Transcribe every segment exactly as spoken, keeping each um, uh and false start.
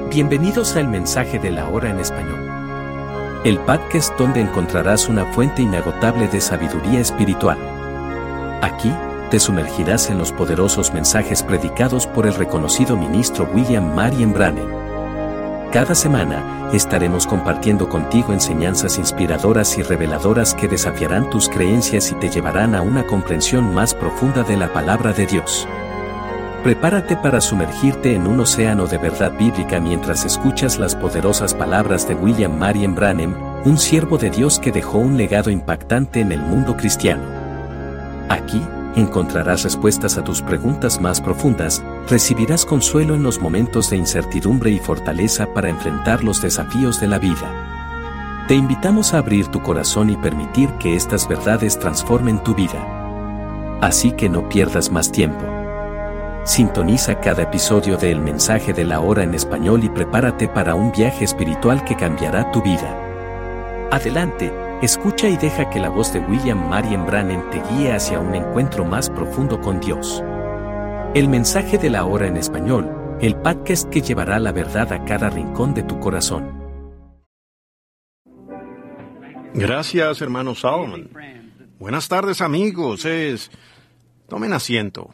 Bienvenidos al Mensaje de la Hora en Español. El podcast donde encontrarás una fuente inagotable de sabiduría espiritual. Aquí, te sumergirás en los poderosos mensajes predicados por el reconocido ministro William Marion Branham. Cada semana, estaremos compartiendo contigo enseñanzas inspiradoras y reveladoras que desafiarán tus creencias y te llevarán a una comprensión más profunda de la palabra de Dios. Prepárate para sumergirte en un océano de verdad bíblica mientras escuchas las poderosas palabras de William Marion Branham, un siervo de Dios que dejó un legado impactante en el mundo cristiano. Aquí, encontrarás respuestas a tus preguntas más profundas, recibirás consuelo en los momentos de incertidumbre y fortaleza para enfrentar los desafíos de la vida. Te invitamos a abrir tu corazón y permitir que estas verdades transformen tu vida. Así que no pierdas más tiempo. Sintoniza cada episodio de El Mensaje de la Hora en Español y prepárate para un viaje espiritual que cambiará tu vida. Adelante, escucha y deja que la voz de William Marion Branham te guíe hacia un encuentro más profundo con Dios. El Mensaje de la Hora en Español, el podcast que llevará la verdad a cada rincón de tu corazón. Gracias, hermano Solomon. Buenas tardes, amigos. Es... Tomen asiento.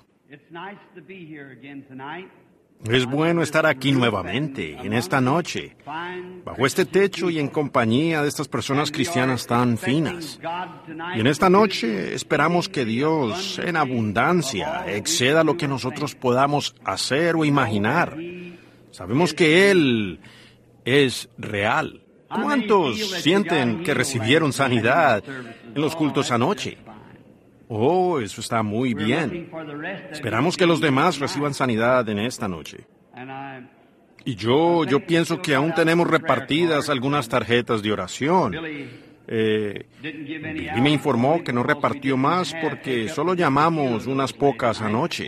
Es bueno estar aquí nuevamente, en esta noche, bajo este techo y en compañía de estas personas cristianas tan finas. Y en esta noche esperamos que Dios, en abundancia, exceda lo que nosotros podamos hacer o imaginar. Sabemos que Él es real. ¿Cuántos sienten que recibieron sanidad en los cultos anoche? Oh, eso está muy bien. Esperamos que los demás reciban sanidad en esta noche. Y yo, yo pienso que aún tenemos repartidas algunas tarjetas de oración. Eh, Billy me informó que no repartió más porque solo llamamos unas pocas anoche.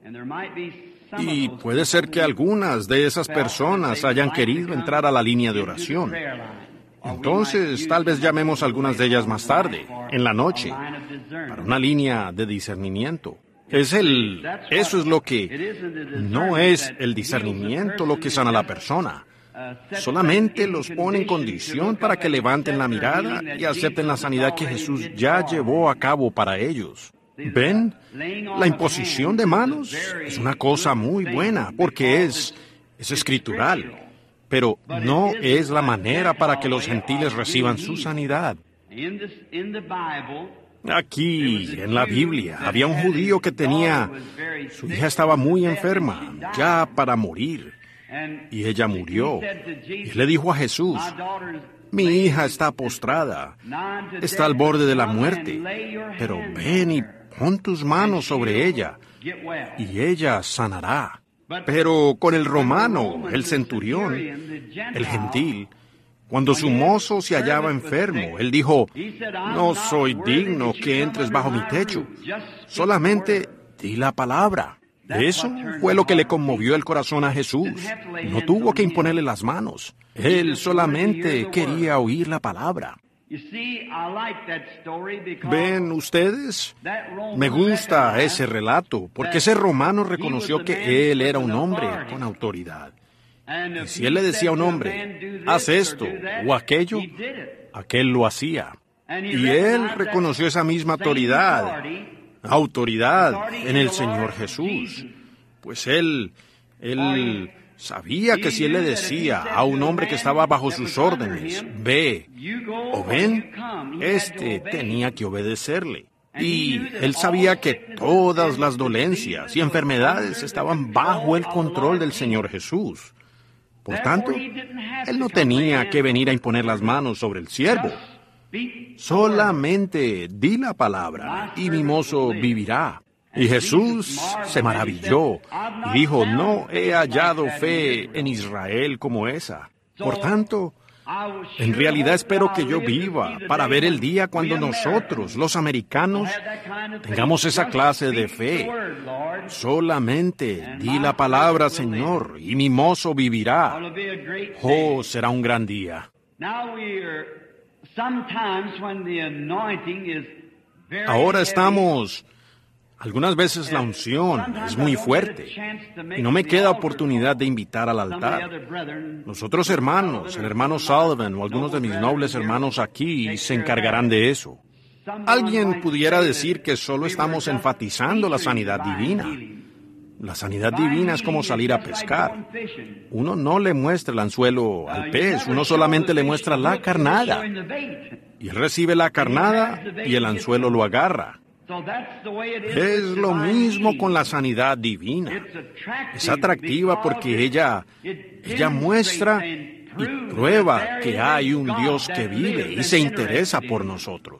Y puede ser que algunas de esas personas hayan querido entrar a la línea de oración. Entonces, tal vez llamemos a algunas de ellas más tarde, en la noche, para una línea de discernimiento. Es el, eso es lo que, no es el discernimiento lo que sana a la persona. Solamente los pone en condición para que levanten la mirada y acepten la sanidad que Jesús ya llevó a cabo para ellos. ¿Ven? La imposición de manos es una cosa muy buena porque es, es escritural. Pero no es la manera para que los gentiles reciban su sanidad. Aquí, en la Biblia, había un judío que tenía... Su hija estaba muy enferma, ya para morir. Y ella murió. Y le dijo a Jesús, mi hija está postrada, está al borde de la muerte, pero ven y pon tus manos sobre ella, y ella sanará. Pero con el romano, el centurión, el gentil, cuando su mozo se hallaba enfermo, él dijo, no soy digno que entres bajo mi techo, solamente di la palabra. Eso fue lo que le conmovió el corazón a Jesús. No tuvo que imponerle las manos. Él solamente quería oír la palabra. ¿Ven ustedes? Me gusta ese relato, porque ese romano reconoció que él era un hombre con autoridad. Y si él le decía a un hombre, haz esto o aquello, aquel lo hacía. Y él reconoció esa misma autoridad, autoridad en el Señor Jesús. Pues él, él... sabía que si él le decía a un hombre que estaba bajo sus órdenes, ve o ven, éste tenía que obedecerle. Y él sabía que todas las dolencias y enfermedades estaban bajo el control del Señor Jesús. Por tanto, él no tenía que venir a imponer las manos sobre el siervo. Solamente di la palabra y mi mozo vivirá. Y Jesús se maravilló y dijo, no he hallado fe en Israel como esa. Por tanto, en realidad espero que yo viva para ver el día cuando nosotros, los americanos, tengamos esa clase de fe. Solamente di la palabra, Señor, y mi mozo vivirá. Oh, será un gran día. Ahora estamos... Algunas veces la unción es muy fuerte y no me queda oportunidad de invitar al altar. Los otros hermanos, el hermano Sullivan o algunos de mis nobles hermanos aquí se encargarán de eso. Alguien pudiera decir que solo estamos enfatizando la sanidad divina. La sanidad divina es como salir a pescar. Uno no le muestra el anzuelo al pez, uno solamente le muestra la carnada. Y él recibe la carnada y el anzuelo lo agarra. Es lo mismo con la sanidad divina. Es atractiva porque ella, ella muestra y prueba que hay un Dios que vive y se interesa por nosotros.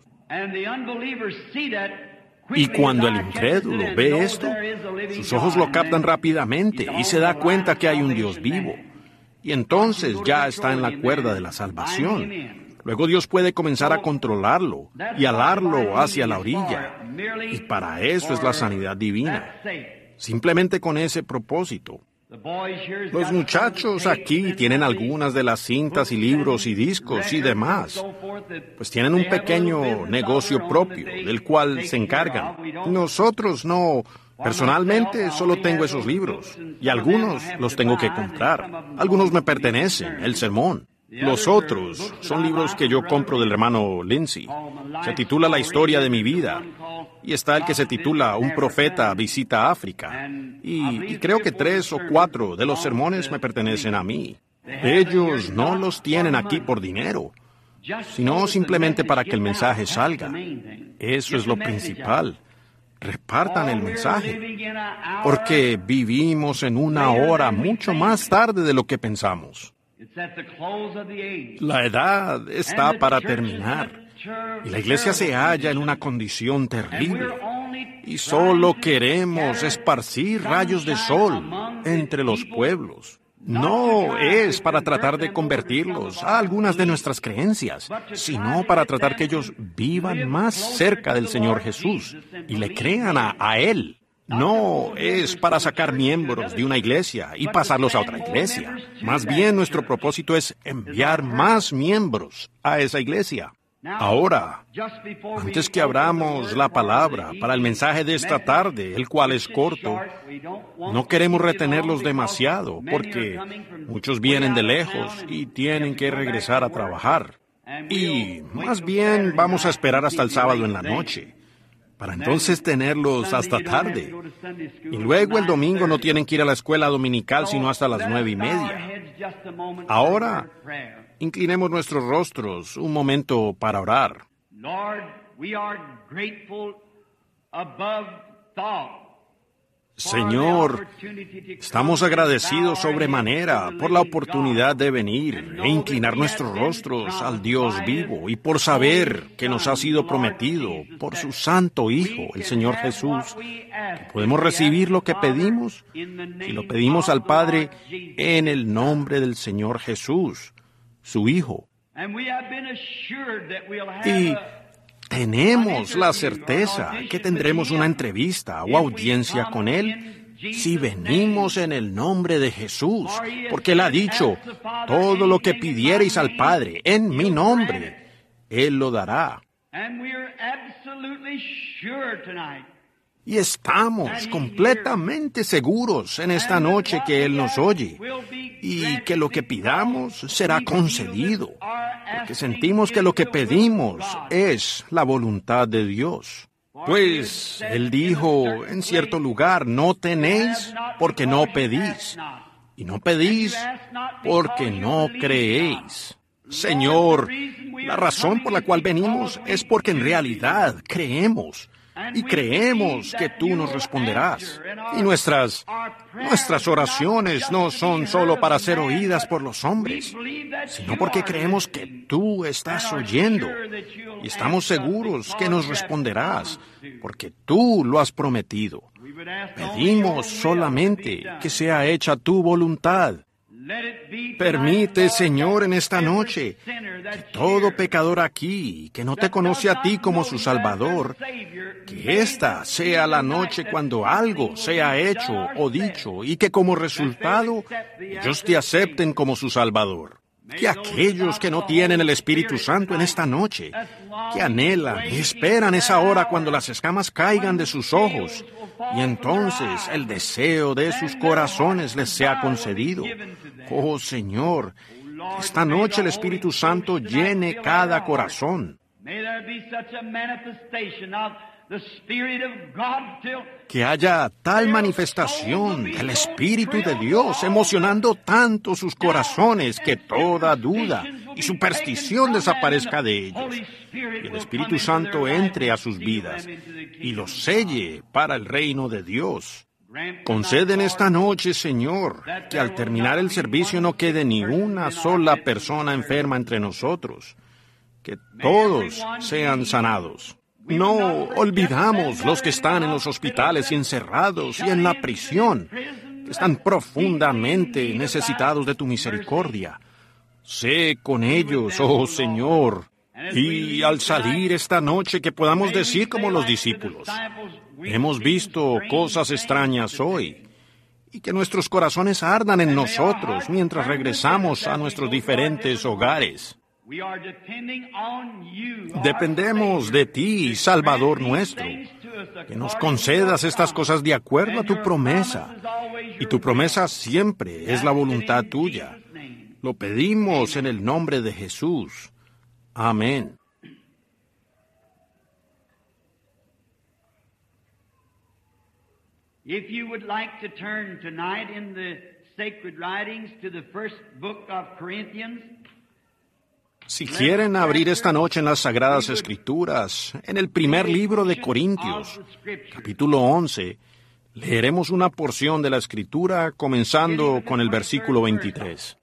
Y cuando el incrédulo ve esto, sus ojos lo captan rápidamente y se da cuenta que hay un Dios vivo. Y entonces ya está en la cuerda de la salvación. Luego Dios puede comenzar a controlarlo y alarlo hacia la orilla. Y para eso es la sanidad divina. Simplemente con ese propósito. Los muchachos aquí tienen algunas de las cintas y libros y discos y demás. Pues tienen un pequeño negocio propio del cual se encargan. Nosotros no. Personalmente solo tengo esos libros y algunos los tengo que comprar. Algunos me pertenecen, el sermón. Los otros son libros que yo compro del hermano Lindsay. Se titula La historia de mi vida. Y está el que se titula Un profeta visita África. Y, y creo que tres o cuatro de los sermones me pertenecen a mí. Ellos no los tienen aquí por dinero, sino simplemente para que el mensaje salga. Eso es lo principal. Repartan el mensaje. Porque vivimos en una hora mucho más tarde de lo que pensamos. La edad está para terminar. Y la iglesia se halla en una condición terrible. Y solo queremos esparcir rayos de sol entre los pueblos. No es para tratar de convertirlos a algunas de nuestras creencias, sino para tratar que ellos vivan más cerca del Señor Jesús y le crean a, a Él. No es para sacar miembros de una iglesia y pasarlos a otra iglesia. Más bien nuestro propósito es enviar más miembros a esa iglesia. Ahora, antes que abramos la palabra para el mensaje de esta tarde, el cual es corto, no queremos retenerlos demasiado porque muchos vienen de lejos y tienen que regresar a trabajar. Y más bien vamos a esperar hasta el sábado en la noche, para entonces tenerlos hasta tarde. Y luego el domingo no tienen que ir a la escuela dominical sino hasta las nueve y media. Ahora, inclinemos nuestros rostros un momento para orar. Señor, estamos agradecidos sobremanera por la oportunidad de venir e inclinar nuestros rostros al Dios vivo y por saber que nos ha sido prometido por su Santo Hijo, el Señor Jesús, que podemos recibir lo que pedimos si lo pedimos al Padre en el nombre del Señor Jesús, su Hijo. Y tenemos la certeza que tendremos una entrevista o audiencia con Él si venimos en el nombre de Jesús, porque Él ha dicho, todo lo que pidiereis al Padre en mi nombre, Él lo dará. Y estamos completamente seguros en esta noche que Él nos oye y que lo que pidamos será concedido, porque sentimos que lo que pedimos es la voluntad de Dios. Pues Él dijo en cierto lugar, no tenéis porque no pedís, y no pedís porque no creéis. Señor, la razón por la cual venimos es porque en realidad creemos. Y creemos que tú nos responderás. Y nuestras, nuestras oraciones no son solo para ser oídas por los hombres, sino porque creemos que tú estás oyendo. Y estamos seguros que nos responderás, porque tú lo has prometido. Pedimos solamente que sea hecha tu voluntad. Permite, Señor, en esta noche, que todo pecador aquí, que no te conoce a ti como su Salvador, que esta sea la noche cuando algo sea hecho o dicho y que como resultado ellos te acepten como su Salvador. Que aquellos que no tienen el Espíritu Santo en esta noche, que anhelan y esperan esa hora cuando las escamas caigan de sus ojos, y entonces el deseo de sus corazones les sea concedido. Oh Señor, que esta noche el Espíritu Santo llene cada corazón. Que haya tal manifestación del Espíritu de Dios emocionando tanto sus corazones que toda duda y superstición desaparezca de ellos. Que el Espíritu Santo entre a sus vidas y los selle para el reino de Dios. Conceden esta noche, Señor, que al terminar el servicio no quede ni una sola persona enferma entre nosotros. Que todos sean sanados. No olvidamos los que están en los hospitales y encerrados y en la prisión, que están profundamente necesitados de tu misericordia. Sé con ellos, oh Señor, y al salir esta noche que podamos decir como los discípulos, hemos visto cosas extrañas hoy, y que nuestros corazones ardan en nosotros mientras regresamos a nuestros diferentes hogares. Dependemos de ti, Salvador nuestro, que nos concedas estas cosas de acuerdo a tu promesa. Y tu promesa siempre es la voluntad tuya. Lo pedimos en el nombre de Jesús. Amén. If you would like to turn tonight in the sacred writings to the first book of Corinthians, si quieren abrir esta noche en las Sagradas Escrituras, en el primer libro de Corintios, capítulo once, leeremos una porción de la Escritura comenzando con el versículo veintitrés.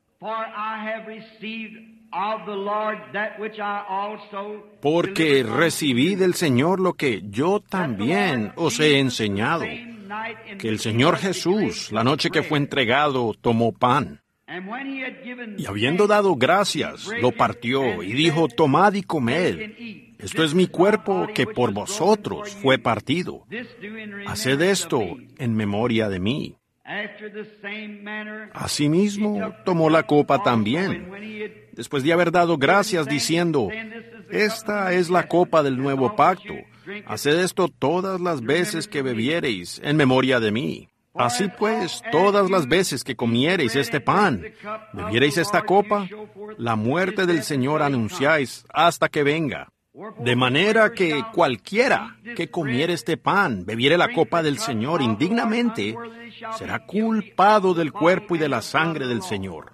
Porque recibí del Señor lo que yo también os he enseñado, que el Señor Jesús, la noche que fue entregado, tomó pan. Y habiendo dado gracias, lo partió y dijo, tomad y comed. Esto es mi cuerpo que por vosotros fue partido. Haced esto en memoria de mí. Asimismo, tomó la copa también, después de haber dado gracias, diciendo, esta es la copa del nuevo pacto. Haced esto todas las veces que bebiereis en memoria de mí. Así pues, todas las veces que comiereis este pan, bebiereis esta copa, la muerte del Señor anunciáis hasta que venga. De manera que cualquiera que comiere este pan, bebiere la copa del Señor indignamente, será culpado del cuerpo y de la sangre del Señor.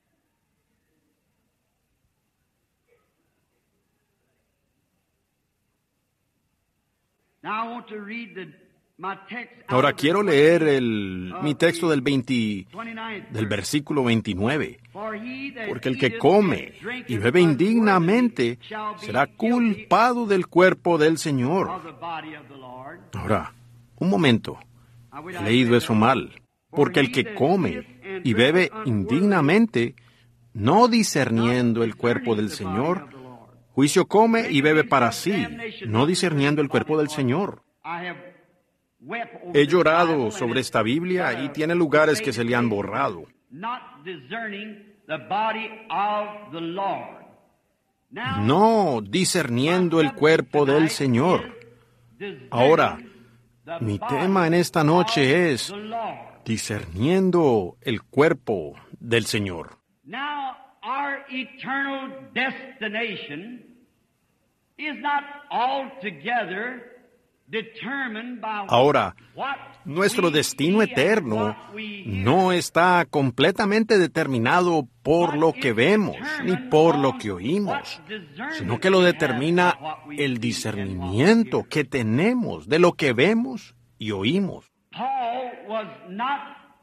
Ahora quiero leer el, mi texto del, veinte, del versículo veintinueve. Porque el que come y bebe indignamente será culpado del cuerpo del Señor. Ahora, un momento. He leído eso mal. Porque el que come y bebe indignamente, no discerniendo el cuerpo del Señor, juicio come y bebe para sí, no discerniendo el cuerpo del Señor. He llorado sobre esta Biblia y tiene lugares que se le han borrado. No discerniendo el cuerpo del Señor. Ahora, mi tema en esta noche es discerniendo el cuerpo del Señor. Now, our eternal destination is not altogether determined by Ahora, what nuestro we destino see and eterno what we hear. no está completamente determinado por lo que vemos ni por lo que oímos, sino que lo determina el discernimiento que tenemos de lo que vemos y oímos. Paul was not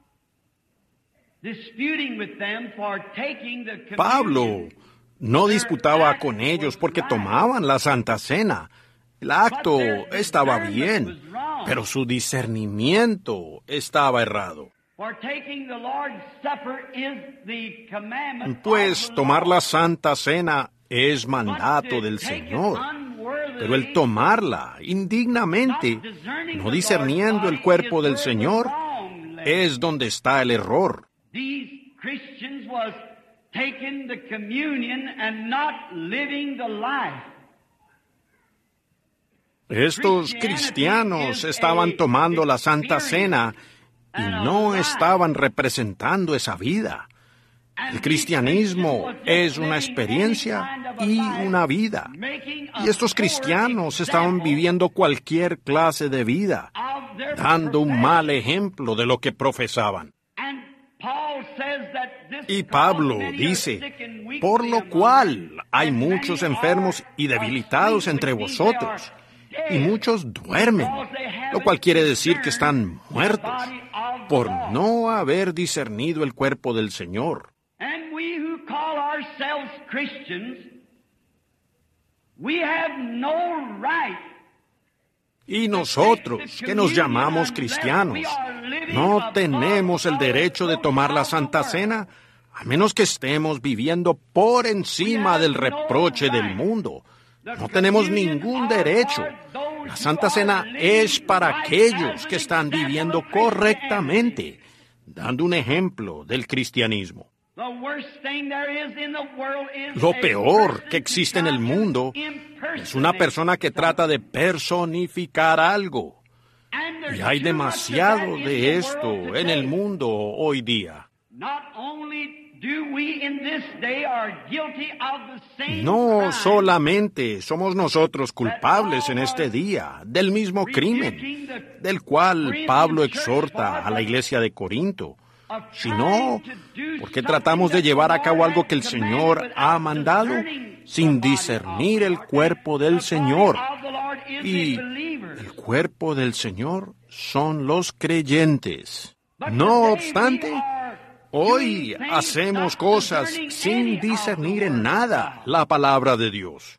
disputing with them for taking the communion. Pablo no disputaba con ellos porque tomaban la Santa Cena. El acto estaba bien, pero su discernimiento estaba errado. For taking the Lord's Supper is the commandment Pues of the tomar Lord. la Santa Cena es mandato del Señor, pero el tomarla indignamente, no discerniendo el cuerpo del Señor, es donde está el error. These Christians was taking the communion and not living the life. Estos cristianos estaban tomando la Santa Cena y no estaban representando esa vida. El cristianismo es una experiencia y una vida. Y estos cristianos estaban viviendo cualquier clase de vida, dando un mal ejemplo de lo que profesaban. Y Pablo dice, por lo cual hay muchos enfermos y debilitados entre vosotros, y muchos duermen, lo cual quiere decir que están muertos, por no haber discernido el cuerpo del Señor. And we who call ourselves Christians, we have no right. Y nosotros, que nos llamamos cristianos, no tenemos el derecho de tomar la Santa Cena, a menos que estemos viviendo por encima del reproche del mundo. No tenemos ningún derecho. La Santa Cena es para aquellos que están viviendo correctamente, dando un ejemplo del cristianismo. Lo peor que existe en el mundo es una persona que trata de personificar algo. Y hay demasiado de esto en el mundo hoy día. No solamente somos nosotros culpables en este día del mismo crimen del cual Pablo exhorta a la iglesia de Corinto, sino porque tratamos de llevar a cabo algo que el Señor ha mandado sin discernir el cuerpo del Señor. Y el cuerpo del Señor son los creyentes. No obstante, hoy hacemos cosas sin discernir en nada la palabra de Dios.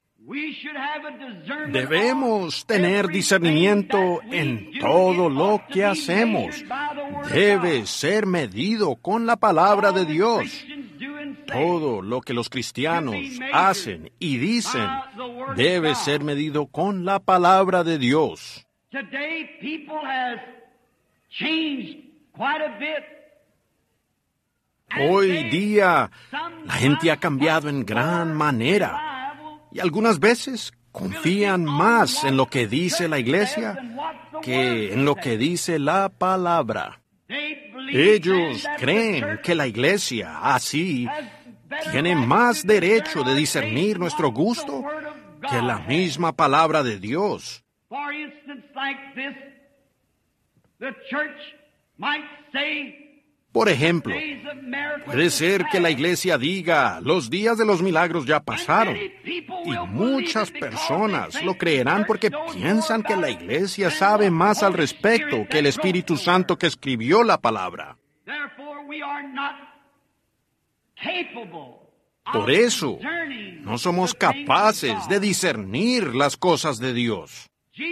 Debemos tener discernimiento en todo lo que hacemos. Debe ser medido con la palabra de Dios. Todo lo que los cristianos hacen y dicen debe ser medido con la palabra de Dios. Hoy día la gente ha cambiado en gran manera. Y algunas veces confían más en lo que dice la iglesia que en lo que dice la palabra. Ellos creen que la iglesia, así, tiene más derecho de discernir nuestro gusto que la misma palabra de Dios. Por ejemplo, puede ser que la iglesia diga, los días de los milagros ya pasaron, y muchas personas lo creerán porque piensan que la iglesia sabe más al respecto que el Espíritu Santo que escribió la palabra. Por eso, no somos capaces de discernir las cosas de Dios.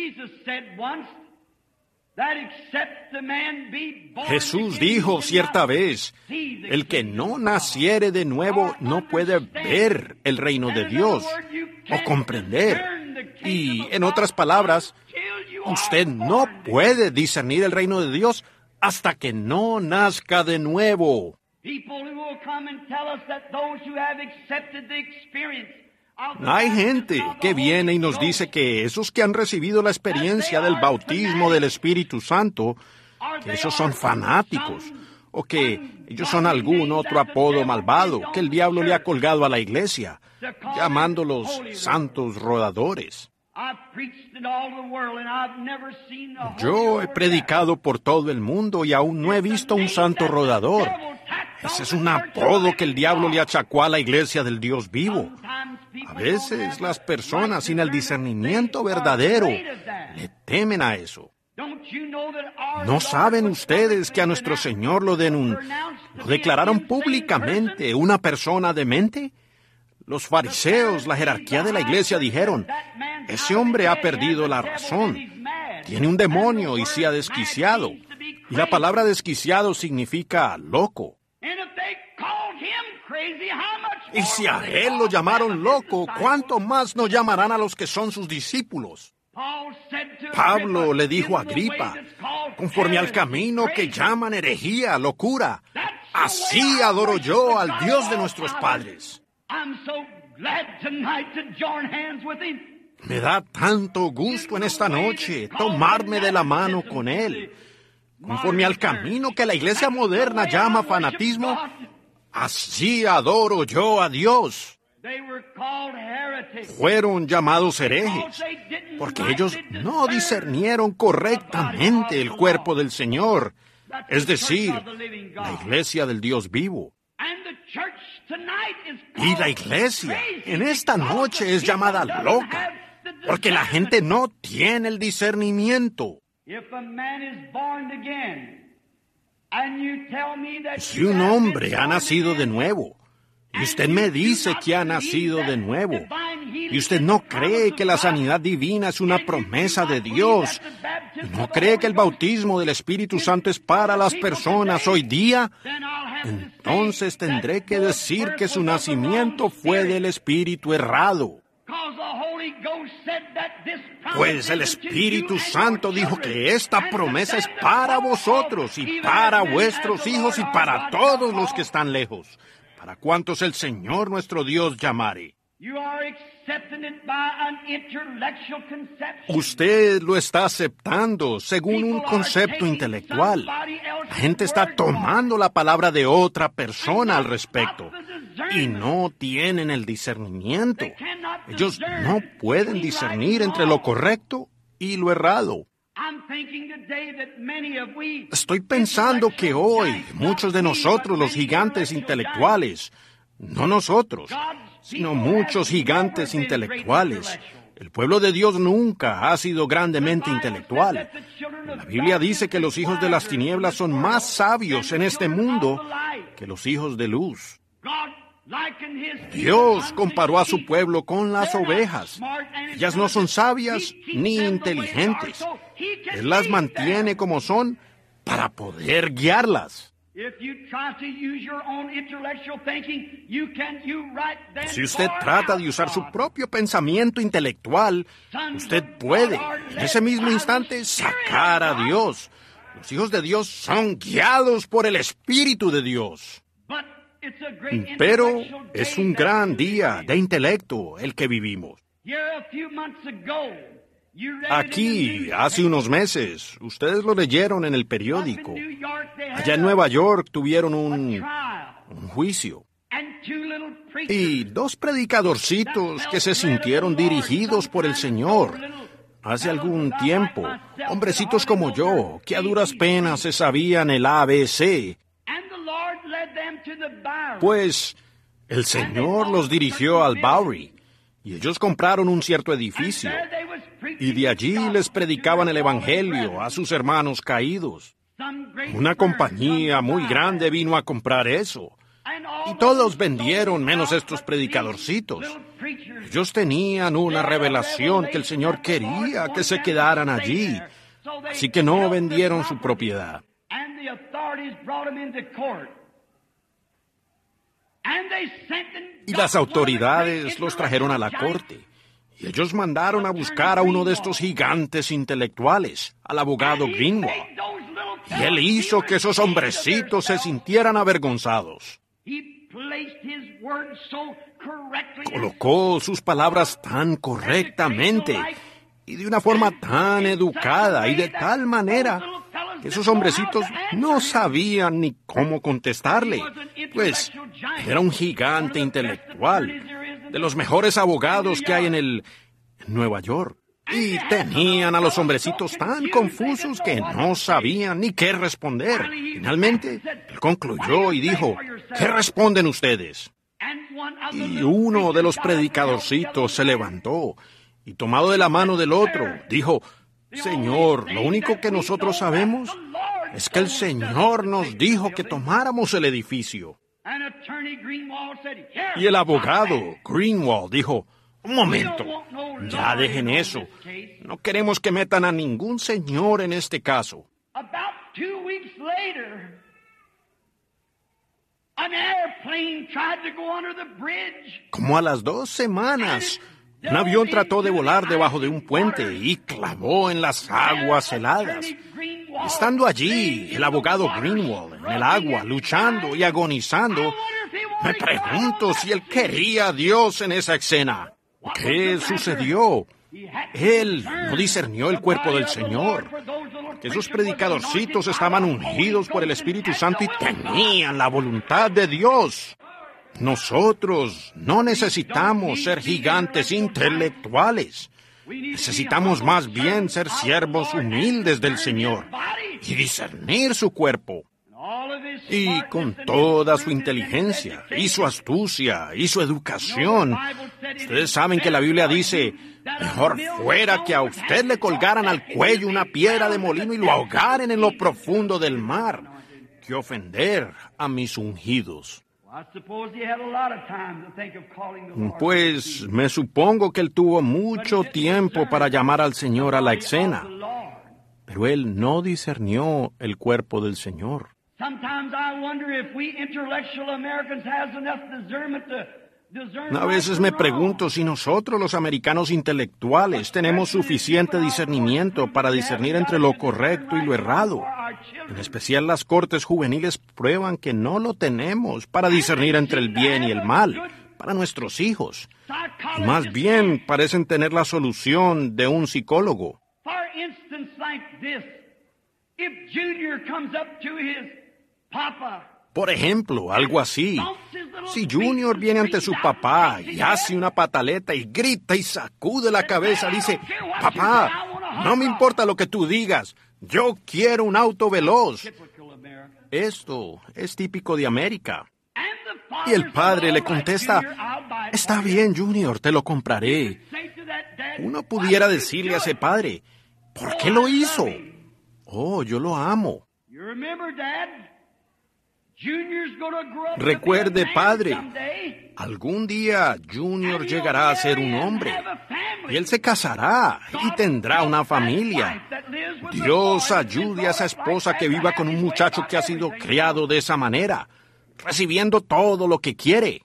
Jesús dijo cierta vez, el que no naciere de nuevo no puede ver el reino de Dios o comprender. Y, en otras palabras, usted no puede discernir el reino de Dios hasta que no nazca de nuevo. Hay gente que viene y nos dice que esos que han recibido la experiencia del bautismo del Espíritu Santo, que esos son fanáticos, o que ellos son algún otro apodo malvado que el diablo le ha colgado a la iglesia, llamándolos santos rodadores. Yo he predicado por todo el mundo y aún no he visto un santo rodador. Ese es un apodo que el diablo le achacó a la iglesia del Dios vivo. A veces las personas sin el discernimiento verdadero le temen a eso. ¿No saben ustedes que a nuestro Señor lo, denun- lo declararon públicamente una persona demente? Los fariseos, la jerarquía de la iglesia, dijeron, ese hombre ha perdido la razón. Tiene un demonio y se ha desquiciado. Y la palabra desquiciado significa loco. Y si a él lo llamaron loco, ¿cuánto más nos llamarán a los que son sus discípulos? Pablo le dijo a Agripa, conforme al camino que llaman herejía, locura, Así adoro yo al Dios de nuestros padres. Me da tanto gusto en esta noche tomarme de la mano con Él. Conforme al camino que la iglesia moderna llama fanatismo, así adoro yo a Dios. Fueron llamados herejes, porque ellos no discernieron correctamente el cuerpo del Señor, es decir, la iglesia del Dios vivo. Y la iglesia en esta noche es llamada loca, porque la gente no tiene el discernimiento. Si un hombre ha nacido de nuevo, y usted me dice que ha nacido de nuevo, y usted no cree que la sanidad divina es una promesa de Dios, y no cree que el bautismo del Espíritu Santo es para las personas hoy día, entonces tendré que decir que su nacimiento fue del Espíritu errado. Pues el Espíritu Santo dijo que esta promesa es para vosotros y para vuestros hijos y para todos los que están lejos, para cuantos el Señor nuestro Dios llamare. Usted lo está aceptando según un concepto intelectual. La gente está tomando la palabra de otra persona al respecto y no tienen el discernimiento. Ellos no pueden discernir entre lo correcto y lo errado. Estoy pensando que hoy muchos de nosotros, los gigantes intelectuales, no nosotros, sino muchos gigantes intelectuales, el pueblo de Dios nunca ha sido grandemente intelectual. La Biblia dice que los hijos de las tinieblas son más sabios en este mundo que los hijos de luz. Dios comparó a su pueblo con las ovejas. Ellas no son sabias ni inteligentes. Él las mantiene como son para poder guiarlas. Si usted trata de usar su propio pensamiento intelectual, usted puede, en ese mismo instante, sacar a Dios. Los hijos de Dios son guiados por el Espíritu de Dios. Pero es un gran día de intelecto el que vivimos. Aquí, hace unos meses, ustedes lo leyeron en el periódico. Allá en Nueva York tuvieron un, un juicio. Y dos predicadorcitos que se sintieron dirigidos por el Señor. Hace algún tiempo, hombrecitos como yo, que a duras penas se sabían el A B C. Pues el Señor los dirigió al Bowery, y ellos compraron un cierto edificio, y de allí les predicaban el Evangelio a sus hermanos caídos. Una compañía muy grande vino a comprar eso, y todos vendieron menos estos predicadorcitos. Ellos tenían una revelación que el Señor quería que se quedaran allí, así que no vendieron su propiedad. Y las autoridades los trajeron a la corte. Y ellos mandaron a buscar a uno de estos gigantes intelectuales, al abogado Greenwald. Y él hizo que esos hombrecitos se sintieran avergonzados. Colocó sus palabras tan correctamente y de una forma tan educada y de tal manera que esos hombrecitos no sabían ni cómo contestarle, pues era un gigante intelectual, de los mejores abogados que hay en el en Nueva York. Y tenían a los hombrecitos tan confusos que no sabían ni qué responder. Finalmente, él concluyó y dijo, ¿qué responden ustedes? Y uno de los predicadorcitos se levantó y, tomado de la mano del otro, dijo, Señor, lo único que nosotros sabemos es que el Señor nos dijo que tomáramos el edificio. Y el abogado Greenwald dijo, un momento, ya dejen eso. No queremos que metan a ningún señor en este caso. Como a las dos semanas, Un avión trató de volar debajo de un puente y clavó en las aguas heladas. Estando allí, el abogado Greenwald en el agua, luchando y agonizando, me pregunto si él quería a Dios en esa escena. ¿Qué sucedió? Él no discernió el cuerpo del Señor. Esos predicadorcitos estaban ungidos por el Espíritu Santo y tenían la voluntad de Dios. Nosotros no necesitamos ser gigantes intelectuales. Necesitamos más bien ser siervos humildes del Señor y discernir su cuerpo. Y con toda su inteligencia, y su astucia, y su educación, ustedes saben que la Biblia dice, mejor fuera que a usted le colgaran al cuello una piedra de molino y lo ahogaran en lo profundo del mar, que ofender a mis ungidos. Pues me supongo que él tuvo mucho tiempo para llamar al Señor a la escena, pero él no discernió el cuerpo del Señor. A veces me pregunto si nosotros los americanos intelectuales tenemos suficiente discernimiento para discernir entre lo correcto y lo errado. En especial las cortes juveniles prueban que no lo tenemos para discernir entre el bien y el mal para nuestros hijos. Y más bien parecen tener la solución de un psicólogo. Por ejemplo, algo así. Si Junior viene ante su papá y hace una pataleta y grita y sacude la cabeza, dice, papá, no me importa lo que tú digas, yo quiero un auto veloz. Esto es típico de América. Y el padre le contesta, está bien, Junior, te lo compraré. Uno pudiera decirle a ese padre, ¿por qué lo hizo? Oh, yo lo amo. Recuerde, padre, algún día Junior llegará a ser un hombre y él se casará y tendrá una familia. Dios ayude a esa esposa que viva con un muchacho que ha sido criado de esa manera, recibiendo todo lo que quiere.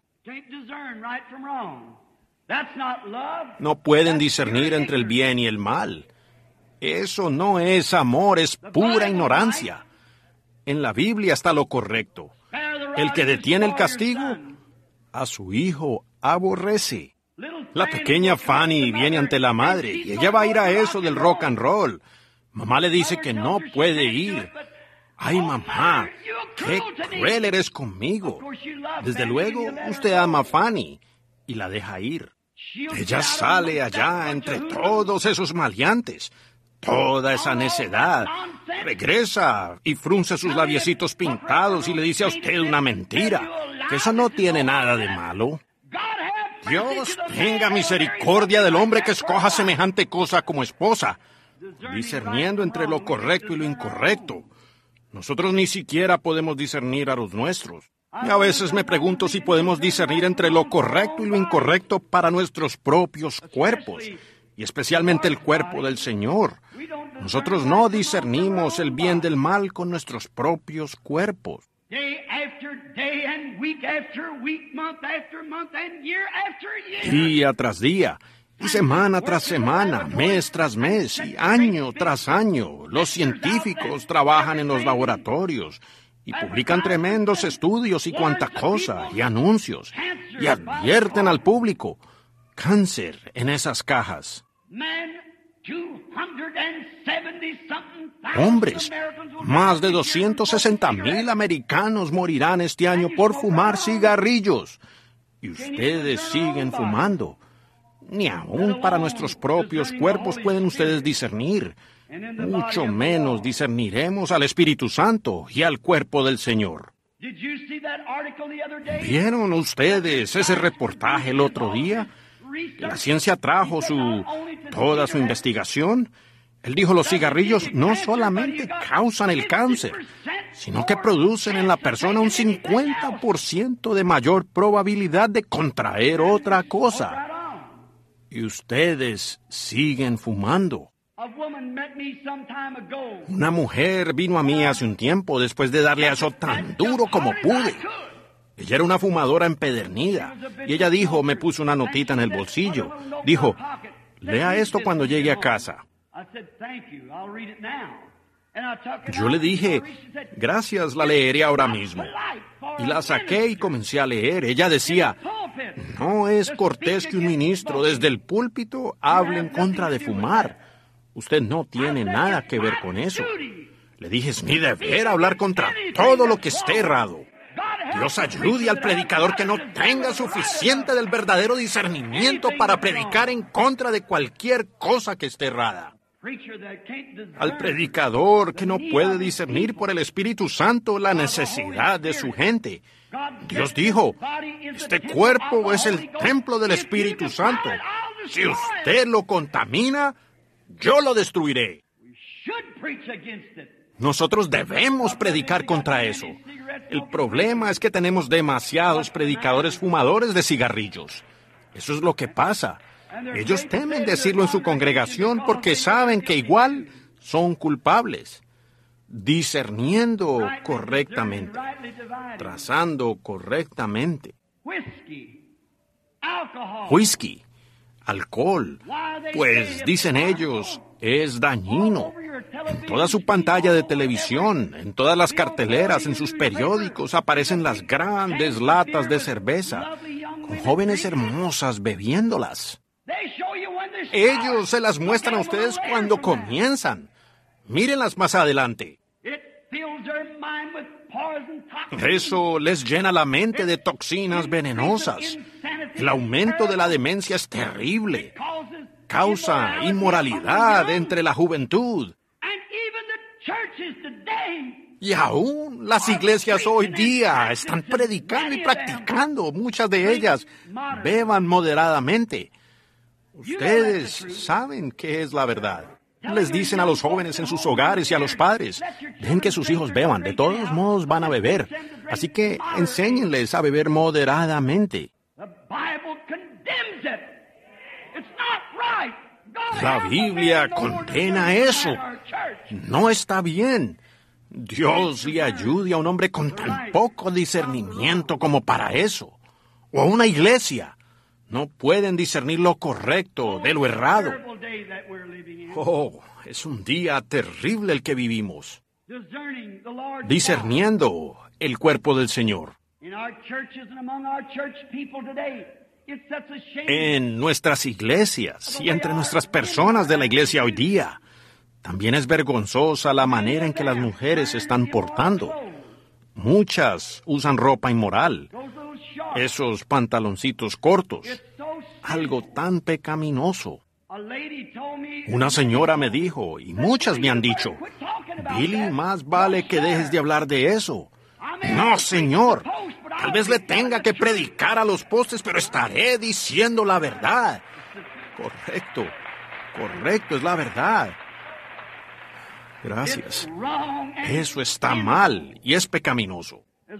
No pueden discernir entre el bien y el mal. Eso no es amor, es pura ignorancia. En la Biblia está lo correcto. El que detiene el castigo, a su hijo aborrece. La pequeña Fanny viene ante la madre y ella va a ir a eso del rock and roll. Mamá le dice que no puede ir. Ay, mamá, qué cruel eres conmigo. Desde luego, usted ama a Fanny y la deja ir. Ella sale allá entre todos esos maleantes. Toda esa necedad. Regresa y frunce sus labiecitos pintados y le dice a usted una mentira, que eso no tiene nada de malo. Dios tenga misericordia del hombre que escoja semejante cosa como esposa, discerniendo entre lo correcto y lo incorrecto. Nosotros ni siquiera podemos discernir a los nuestros. Y a veces me pregunto si podemos discernir entre lo correcto y lo incorrecto para nuestros propios cuerpos, y especialmente el cuerpo del Señor. Nosotros no discernimos el bien del mal con nuestros propios cuerpos. Día tras día, y semana tras semana, mes tras mes, y año tras año, los científicos trabajan en los laboratorios y publican tremendos estudios y cuanta cosa, y anuncios, y advierten al público, cáncer en esas cajas. Hombres, más de doscientos sesenta mil americanos morirán este año por fumar cigarrillos. Y ustedes siguen fumando. Ni aún para nuestros propios cuerpos pueden ustedes discernir. Mucho menos discerniremos al Espíritu Santo y al cuerpo del Señor. ¿Vieron ustedes ese reportaje el otro día? La ciencia trajo su toda su investigación. Él dijo, los cigarrillos no solamente causan el cáncer, sino que producen en la persona un cincuenta por ciento de mayor probabilidad de contraer otra cosa. Y ustedes siguen fumando. Una mujer vino a mí hace un tiempo después de darle a eso tan duro como pude. Ella era una fumadora empedernida. Y ella dijo, me puso una notita en el bolsillo. Dijo, lea esto cuando llegue a casa. Yo le dije, gracias, la leeré ahora mismo. Y la saqué y comencé a leer. Ella decía, no es cortés que un ministro desde el púlpito hable en contra de fumar. Usted no tiene nada que ver con eso. Le dije, es mi deber hablar contra todo lo que esté errado. Dios ayude al predicador que no tenga suficiente del verdadero discernimiento para predicar en contra de cualquier cosa que esté errada. Al predicador que no puede discernir por el Espíritu Santo la necesidad de su gente. Dios dijo, este cuerpo es el templo del Espíritu Santo. Si usted lo contamina, yo lo destruiré. Nosotros debemos predicar contra eso. El problema es que tenemos demasiados predicadores fumadores de cigarrillos. Eso es lo que pasa. Ellos temen decirlo en su congregación porque saben que igual son culpables. Discerniendo correctamente, trazando correctamente. Whisky, alcohol, pues dicen ellos, es dañino. En toda su pantalla de televisión, en todas las carteleras, en sus periódicos, aparecen las grandes latas de cerveza, con jóvenes hermosas bebiéndolas. Ellos se las muestran a ustedes cuando comienzan. Mírenlas más adelante. Eso les llena la mente de toxinas venenosas. El aumento de la demencia es terrible. Causa inmoralidad entre la juventud. Y aún las iglesias hoy día están predicando y practicando, muchas de ellas. Beban moderadamente. Ustedes saben qué es la verdad. Les dicen a los jóvenes en sus hogares y a los padres, dejen que sus hijos beban, de todos modos van a beber. Así que enséñenles a beber moderadamente. La Biblia condena eso. No está bien. Dios le ayude a un hombre con tan poco discernimiento como para eso. O a una iglesia. No pueden discernir lo correcto de lo errado. Oh, es un día terrible el que vivimos. Discerniendo el cuerpo del Señor. En nuestras iglesias y entre nuestras personas de la iglesia hoy día, también es vergonzosa la manera en que las mujeres se están portando. Muchas usan ropa inmoral, esos pantaloncitos cortos, algo tan pecaminoso. Una señora me dijo, y muchas me han dicho, Billy, más vale que dejes de hablar de eso. No, señor, tal vez le tenga que predicar a los postes, pero estaré diciendo la verdad. Correcto, correcto, es la verdad. Gracias. Eso está mal y es pecaminoso.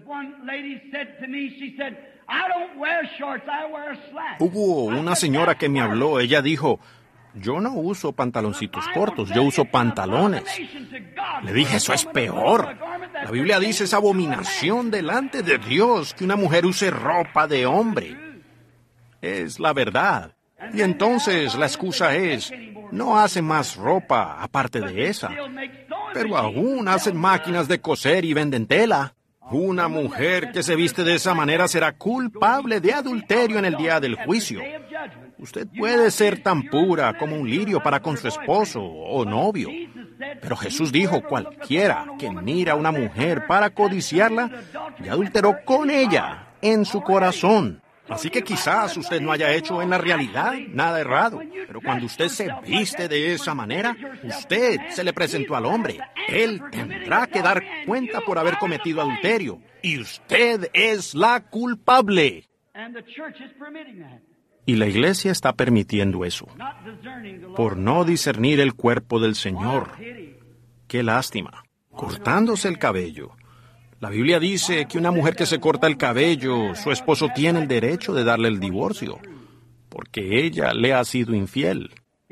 Hubo una señora que me habló, ella dijo, yo no uso pantaloncitos cortos, yo uso pantalones. Le dije, eso es peor. La Biblia dice, es abominación delante de Dios que una mujer use ropa de hombre. Es la verdad. Y entonces la excusa es, no hacen más ropa aparte de esa. Pero aún hacen máquinas de coser y venden tela. Una mujer que se viste de esa manera será culpable de adulterio en el día del juicio. Usted puede ser tan pura como un lirio para con su esposo o novio. Pero Jesús dijo, cualquiera que mira a una mujer para codiciarla, ya adulteró con ella en su corazón. Así que quizás usted no haya hecho en la realidad nada errado, pero cuando usted se viste de esa manera, usted se le presentó al hombre. Él tendrá que dar cuenta por haber cometido adulterio, y usted es la culpable. Y la iglesia está permitiendo eso, por no discernir el cuerpo del Señor. ¡Qué lástima! Cortándose el cabello. La Biblia dice que una mujer que se corta el cabello, su esposo tiene el derecho de darle el divorcio, porque ella le ha sido infiel.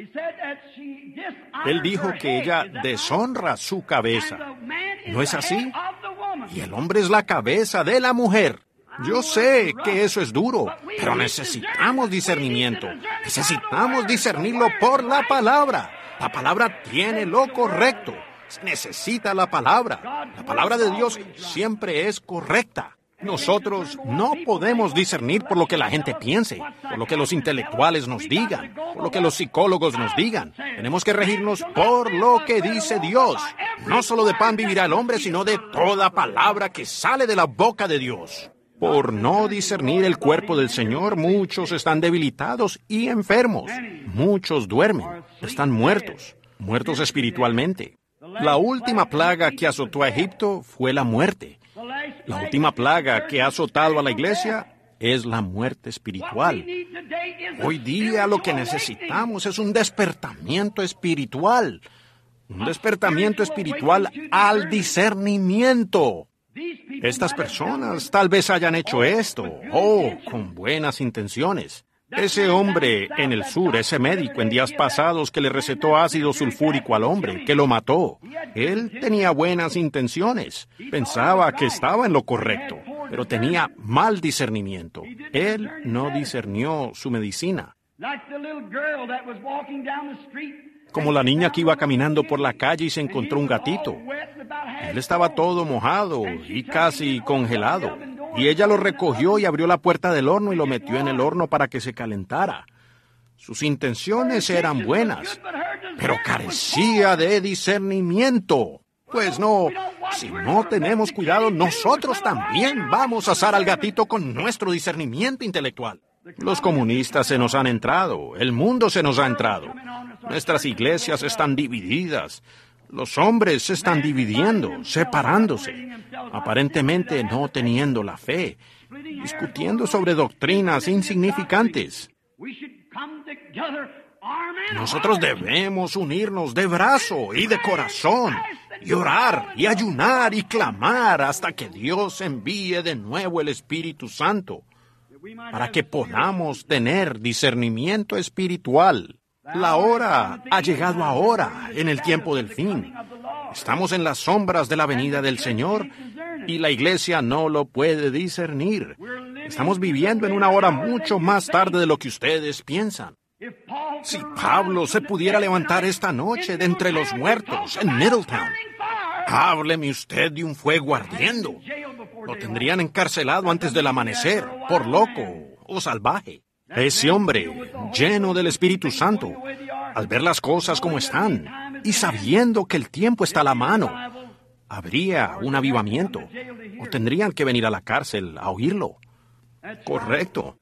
Él dijo que ella deshonra su cabeza. ¿No es así? Y el hombre es la cabeza de la mujer. Yo sé que eso es duro, pero necesitamos discernimiento. Necesitamos discernirlo por la palabra. La palabra tiene lo correcto. Se necesita la palabra. La palabra de Dios siempre es correcta. Nosotros no podemos discernir por lo que la gente piense, por lo que los intelectuales nos digan, por lo que los psicólogos nos digan. Tenemos que regirnos por lo que dice Dios. No solo de pan vivirá el hombre, sino de toda palabra que sale de la boca de Dios. Por no discernir el cuerpo del Señor, muchos están debilitados y enfermos. Muchos duermen, están muertos, muertos espiritualmente. La última plaga que azotó a Egipto fue la muerte. La última plaga que ha azotado a la iglesia es la muerte espiritual. Hoy día lo que necesitamos es un despertamiento espiritual. Un despertamiento espiritual al discernimiento. Estas personas tal vez hayan hecho esto, oh, con buenas intenciones. Ese hombre en el sur, ese médico en días pasados que le recetó ácido sulfúrico al hombre, que lo mató, él tenía buenas intenciones. Pensaba que estaba en lo correcto, pero tenía mal discernimiento. Él no discernió su medicina. Como la niña que iba caminando por la calle y se encontró un gatito. Él estaba todo mojado y casi congelado. Y ella lo recogió y abrió la puerta del horno y lo metió en el horno para que se calentara. Sus intenciones eran buenas, pero carecía de discernimiento. Pues no, si no tenemos cuidado, nosotros también vamos a asar al gatito con nuestro discernimiento intelectual. Los comunistas se nos han entrado, el mundo se nos ha entrado. Nuestras iglesias están divididas. Los hombres se están dividiendo, separándose, aparentemente no teniendo la fe, discutiendo sobre doctrinas insignificantes. Nosotros debemos unirnos de brazo y de corazón, y orar, y ayunar, y clamar hasta que Dios envíe de nuevo el Espíritu Santo, para que podamos tener discernimiento espiritual. La hora ha llegado ahora, en el tiempo del fin. Estamos en las sombras de la venida del Señor y la iglesia no lo puede discernir. Estamos viviendo en una hora mucho más tarde de lo que ustedes piensan. Si Pablo se pudiera levantar esta noche de entre los muertos en Middletown, hábleme usted de un fuego ardiendo. Lo tendrían encarcelado antes del amanecer, por loco o salvaje. Ese hombre, lleno del Espíritu Santo, al ver las cosas como están y sabiendo que el tiempo está a la mano, habría un avivamiento o tendrían que venir a la cárcel a oírlo. Correcto.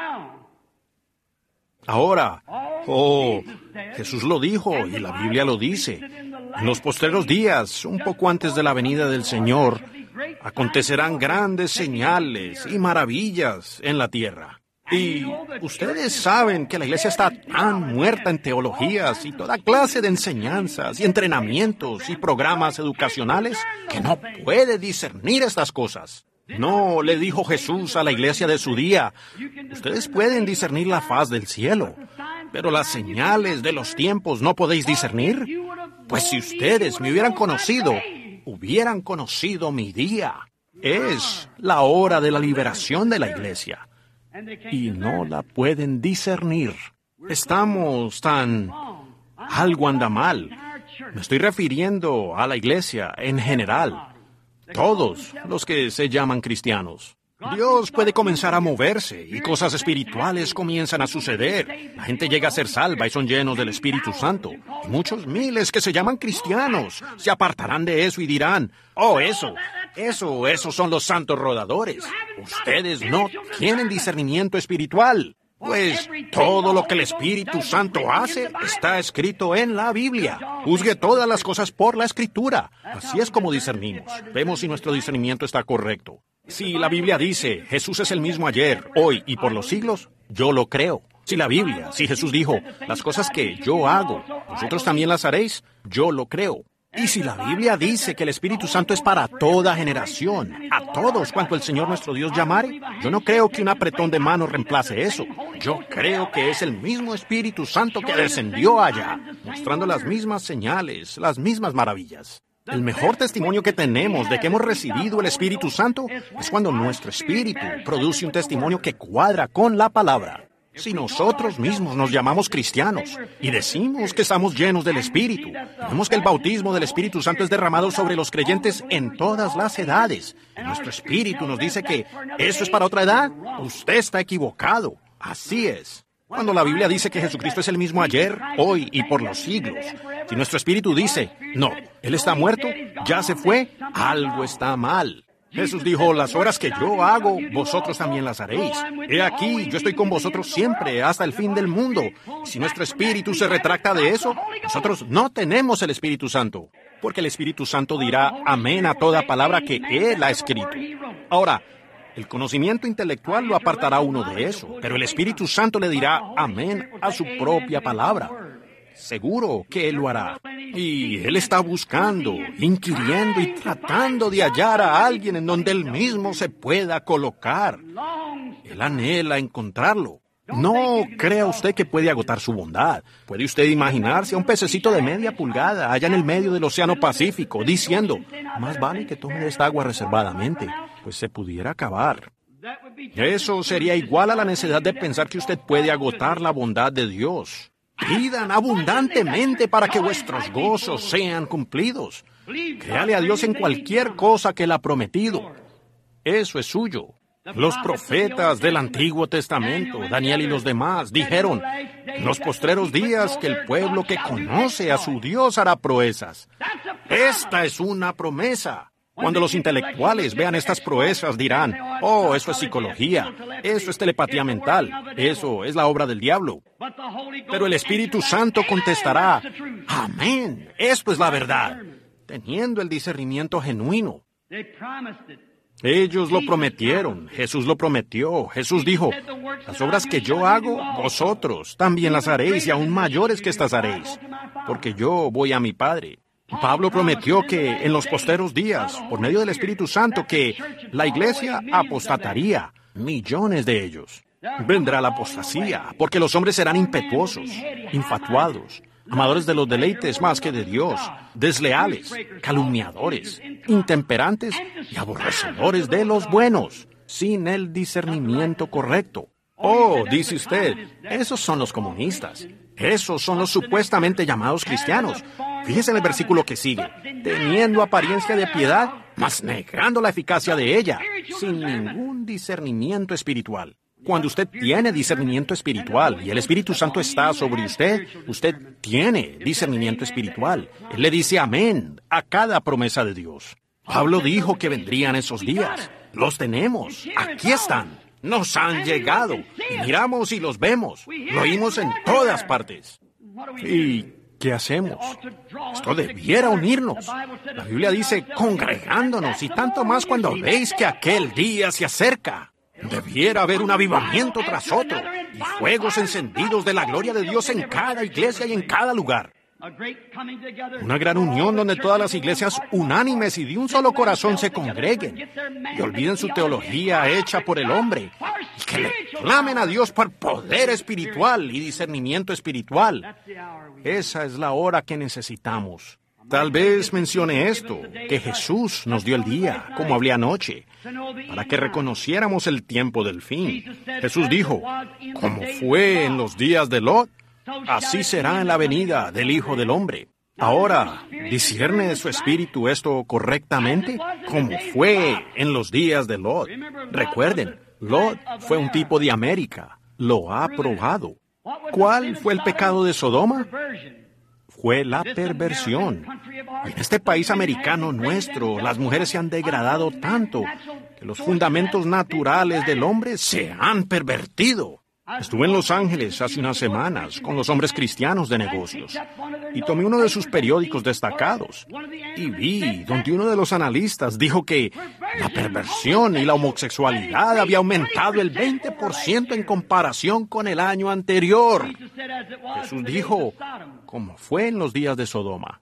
Ahora, oh, Jesús lo dijo y la Biblia lo dice. En los postreros días, un poco antes de la venida del Señor, acontecerán grandes señales y maravillas en la tierra. Y ustedes saben que la iglesia está tan muerta en teologías y toda clase de enseñanzas y entrenamientos y programas educacionales que no puede discernir estas cosas. No, le dijo Jesús a la iglesia de su día, ustedes pueden discernir la faz del cielo, pero las señales de los tiempos no podéis discernir. Pues si ustedes me hubieran conocido, hubieran conocido mi día. Es la hora de la liberación de la iglesia. Y no la pueden discernir. Estamos tan... algo anda mal. Me estoy refiriendo a la iglesia en general. Todos los que se llaman cristianos. Dios puede comenzar a moverse y cosas espirituales comienzan a suceder. La gente llega a ser salva y son llenos del Espíritu Santo. Y muchos miles que se llaman cristianos se apartarán de eso y dirán, oh, eso, eso, esos son los santos rodadores. Ustedes no tienen discernimiento espiritual. Pues todo lo que el Espíritu Santo hace está escrito en la Biblia. Juzgue todas las cosas por la Escritura. Así es como discernimos. Vemos si nuestro discernimiento está correcto. Si la Biblia dice, Jesús es el mismo ayer, hoy y por los siglos, yo lo creo. Si la Biblia, si Jesús dijo, las cosas que yo hago, vosotros también las haréis, yo lo creo. Y si la Biblia dice que el Espíritu Santo es para toda generación, a todos cuanto el Señor nuestro Dios llamare, yo no creo que un apretón de mano reemplace eso. Yo creo que es el mismo Espíritu Santo que descendió allá, mostrando las mismas señales, las mismas maravillas. El mejor testimonio que tenemos de que hemos recibido el Espíritu Santo es cuando nuestro espíritu produce un testimonio que cuadra con la palabra. Si nosotros mismos nos llamamos cristianos y decimos que estamos llenos del Espíritu, vemos que el bautismo del Espíritu Santo es derramado sobre los creyentes en todas las edades. Y nuestro espíritu nos dice que eso es para otra edad. Usted está equivocado. Así es. Cuando la Biblia dice que Jesucristo es el mismo ayer, hoy y por los siglos, si nuestro espíritu dice, no, Él está muerto, ya se fue, algo está mal. Jesús dijo, las obras que yo hago, vosotros también las haréis. He aquí, yo estoy con vosotros siempre, hasta el fin del mundo. Si nuestro espíritu se retracta de eso, nosotros no tenemos el Espíritu Santo, porque el Espíritu Santo dirá amén a toda palabra que Él ha escrito. Ahora, el conocimiento intelectual lo apartará uno de eso, pero el Espíritu Santo le dirá amén a su propia palabra. Seguro que Él lo hará. Y Él está buscando, inquiriendo y tratando de hallar a alguien en donde Él mismo se pueda colocar. Él anhela encontrarlo. No crea usted que puede agotar su bondad. ¿Puede usted imaginarse a un pececito de media pulgada allá en el medio del Océano Pacífico diciendo, más vale que tome esta agua reservadamente, pues se pudiera acabar? Eso sería igual a la necedad de pensar que usted puede agotar la bondad de Dios. Pidan abundantemente para que vuestros gozos sean cumplidos. Créale a Dios en cualquier cosa que Él ha prometido. Eso es suyo. Los profetas del Antiguo Testamento, Daniel y los demás, dijeron, en los postreros días que el pueblo que conoce a su Dios hará proezas. Esta es una promesa. Cuando los intelectuales vean estas proezas dirán, oh, eso es psicología, eso es telepatía mental, eso es la obra del diablo. Pero el Espíritu Santo contestará, amén, esto es la verdad, teniendo el discernimiento genuino. Ellos lo prometieron, Jesús lo prometió, Jesús dijo, las obras que yo hago, vosotros también las haréis y aún mayores que estas haréis, porque yo voy a mi Padre. Pablo prometió que en los posteros días, por medio del Espíritu Santo, que la iglesia apostataría, millones de ellos. Vendrá la apostasía, porque los hombres serán impetuosos, infatuados, amadores de los deleites más que de Dios, desleales, calumniadores, intemperantes y aborrecedores de los buenos, sin el discernimiento correcto. Oh, dice usted, esos son los comunistas. Esos son los supuestamente llamados cristianos. Fíjese en el versículo que sigue. Teniendo apariencia de piedad, mas negando la eficacia de ella, sin ningún discernimiento espiritual. Cuando usted tiene discernimiento espiritual y el Espíritu Santo está sobre usted, usted tiene discernimiento espiritual. Él le dice amén a cada promesa de Dios. Pablo dijo que vendrían esos días. Los tenemos. Aquí están. Nos han llegado. Y miramos y los vemos. Lo oímos en todas partes. ¿Y qué hacemos? Esto debiera unirnos. La Biblia dice, congregándonos, y tanto más cuando veis que aquel día se acerca. Debiera haber un avivamiento tras otro, y fuegos encendidos de la gloria de Dios en cada iglesia y en cada lugar. Una gran unión donde todas las iglesias unánimes y de un solo corazón se congreguen y olviden su teología hecha por el hombre y que le clamen a Dios por poder espiritual y discernimiento espiritual. Esa es la hora que necesitamos. Tal vez mencione esto, que Jesús nos dio el día, como hablé anoche, para que reconociéramos el tiempo del fin. Jesús dijo, como fue en los días de Lot, así será en la venida del Hijo del Hombre. Ahora, ¿discierne su espíritu esto correctamente? Como fue en los días de Lot. Recuerden, Lot fue un tipo de América. Lo ha probado. ¿Cuál fue el pecado de Sodoma? Fue la perversión. En este país americano nuestro, las mujeres se han degradado tanto que los fundamentos naturales del hombre se han pervertido. Estuve en Los Ángeles hace unas semanas con los hombres cristianos de negocios y tomé uno de sus periódicos destacados y vi donde uno de los analistas dijo que la perversión y la homosexualidad había aumentado el veinte por ciento en comparación con el año anterior. Jesús dijo, como fue en los días de Sodoma.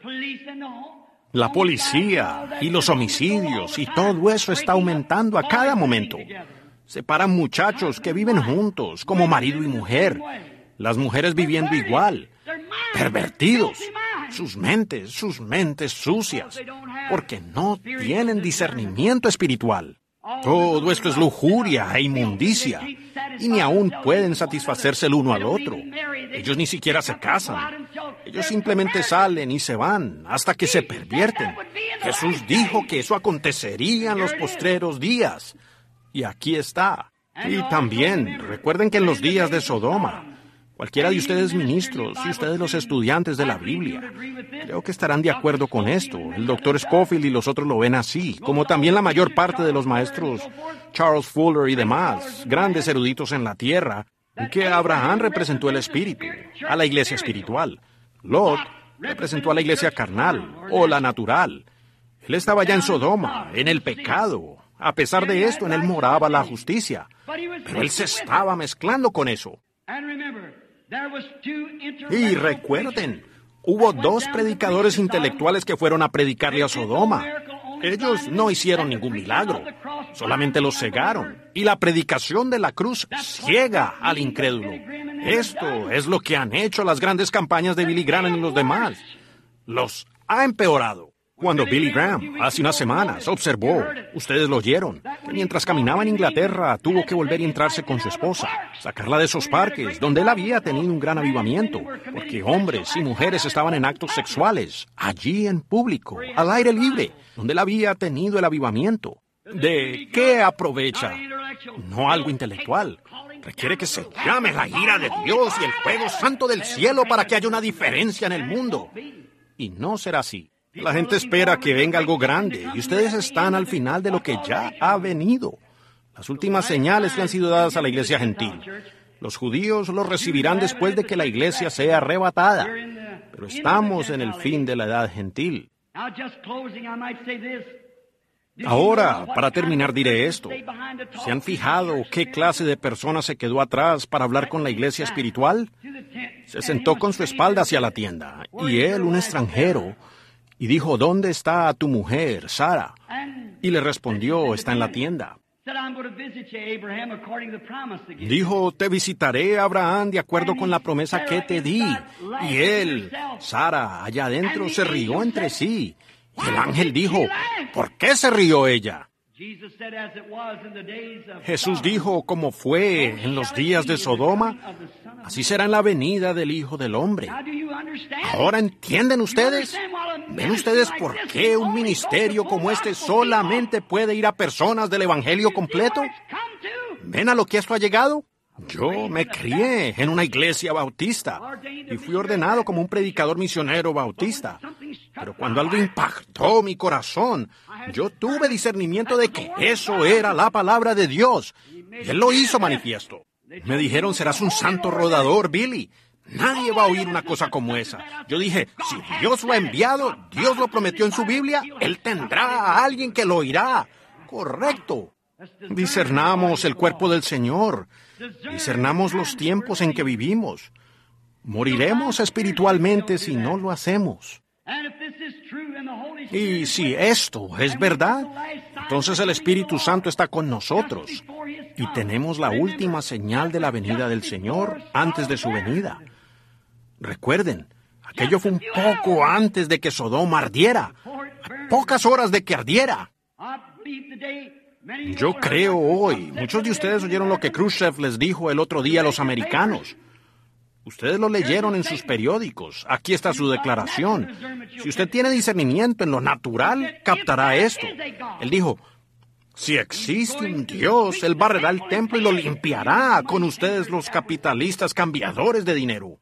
La policía y los homicidios y todo eso está aumentando a cada momento. Separan muchachos que viven juntos, como marido y mujer. Las mujeres viviendo igual. Pervertidos. sus mentes, sus mentes sucias, porque no tienen discernimiento espiritual. Todo esto es lujuria e inmundicia, y ni aún pueden satisfacerse el uno al otro. Ellos ni siquiera se casan. Ellos simplemente salen y se van hasta que se pervierten. Jesús dijo que eso acontecería en los postreros días. Y aquí está. Y también, recuerden que en los días de Sodoma, cualquiera de ustedes ministros y ustedes los estudiantes de la Biblia, creo que estarán de acuerdo con esto. El doctor Scofield y los otros lo ven así, como también la mayor parte de los maestros Charles Fuller y demás, grandes eruditos en la tierra, que Abraham representó el espíritu, a la iglesia espiritual. Lot representó a la iglesia carnal, o la natural. Él estaba ya en Sodoma, en el pecado. A pesar de esto, en él moraba la justicia. Pero él se estaba mezclando con eso. Y recuerden, hubo dos predicadores intelectuales que fueron a predicarle a Sodoma. Ellos no hicieron ningún milagro, solamente los cegaron. Y la predicación de la cruz ciega al incrédulo. Esto es lo que han hecho las grandes campañas de Billy Graham y los demás. Los ha empeorado. Cuando Billy Graham, hace unas semanas, observó, ustedes lo oyeron, que mientras caminaba en Inglaterra tuvo que volver y entrarse con su esposa, sacarla de esos parques, donde él había tenido un gran avivamiento, porque hombres y mujeres estaban en actos sexuales, allí en público, al aire libre, donde él había tenido el avivamiento. ¿De qué aprovecha? No algo intelectual. Requiere que se llame la ira de Dios y el fuego santo del cielo para que haya una diferencia en el mundo. Y no será así. La gente espera que venga algo grande y ustedes están al final de lo que ya ha venido. Las últimas señales que han sido dadas a la iglesia gentil. Los judíos los recibirán después de que la iglesia sea arrebatada. Pero estamos en el fin de la edad gentil. Ahora, para terminar, diré esto. ¿Se han fijado qué clase de persona se quedó atrás para hablar con la iglesia espiritual? Se sentó con su espalda hacia la tienda, y él, un extranjero, y dijo, ¿dónde está tu mujer, Sara? Y le respondió, está en la tienda. Dijo, te visitaré, Abraham, de acuerdo con la promesa que te di. Y él, Sara, allá adentro, se rió entre sí. Y el ángel dijo, ¿por qué se rió ella? Jesús dijo, como fue en los días de Sodoma, así será en la venida del Hijo del Hombre. ¿Ahora entienden ustedes? ¿Ven ustedes por qué un ministerio como este solamente puede ir a personas del Evangelio completo? ¿Ven a lo que esto ha llegado? Yo me crié en una iglesia bautista y fui ordenado como un predicador misionero bautista. Pero cuando algo impactó mi corazón, yo tuve discernimiento de que eso era la palabra de Dios. Y Él lo hizo manifiesto. Me dijeron, serás un santo rodador, Billy. Nadie va a oír una cosa como esa. Yo dije, si Dios lo ha enviado, Dios lo prometió en su Biblia, Él tendrá a alguien que lo oirá. Correcto. Discernamos el cuerpo del Señor. Discernamos los tiempos en que vivimos. Moriremos espiritualmente si no lo hacemos. Y si esto es verdad, entonces el Espíritu Santo está con nosotros y tenemos la última señal de la venida del Señor antes de su venida. Recuerden, aquello fue un poco antes de que Sodoma ardiera, a pocas horas de que ardiera. Yo creo hoy, muchos de ustedes oyeron lo que Khrushchev les dijo el otro día a los americanos. Ustedes lo leyeron en sus periódicos. Aquí está su declaración. Si usted tiene discernimiento en lo natural, captará esto. Él dijo, si existe un Dios, Él barrerá el templo y lo limpiará con ustedes los capitalistas cambiadores de dinero.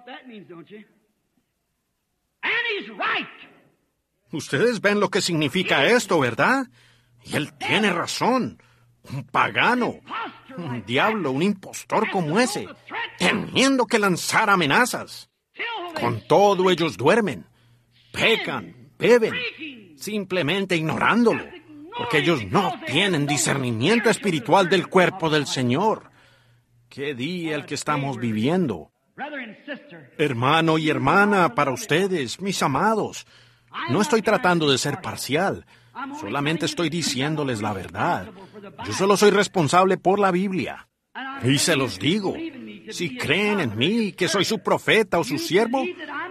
Ustedes ven lo que significa esto, ¿verdad? Y Él tiene razón. Un pagano, un diablo, un impostor como ese, teniendo que lanzar amenazas. Con todo ellos duermen, pecan, beben, simplemente ignorándolo, porque ellos no tienen discernimiento espiritual del cuerpo del Señor. ¿Qué día el que estamos viviendo? Hermano y hermana, para ustedes, mis amados, no estoy tratando de ser parcial. Solamente estoy diciéndoles la verdad. Yo solo soy responsable por la Biblia. Y se los digo, si creen en mí, que soy su profeta o su siervo,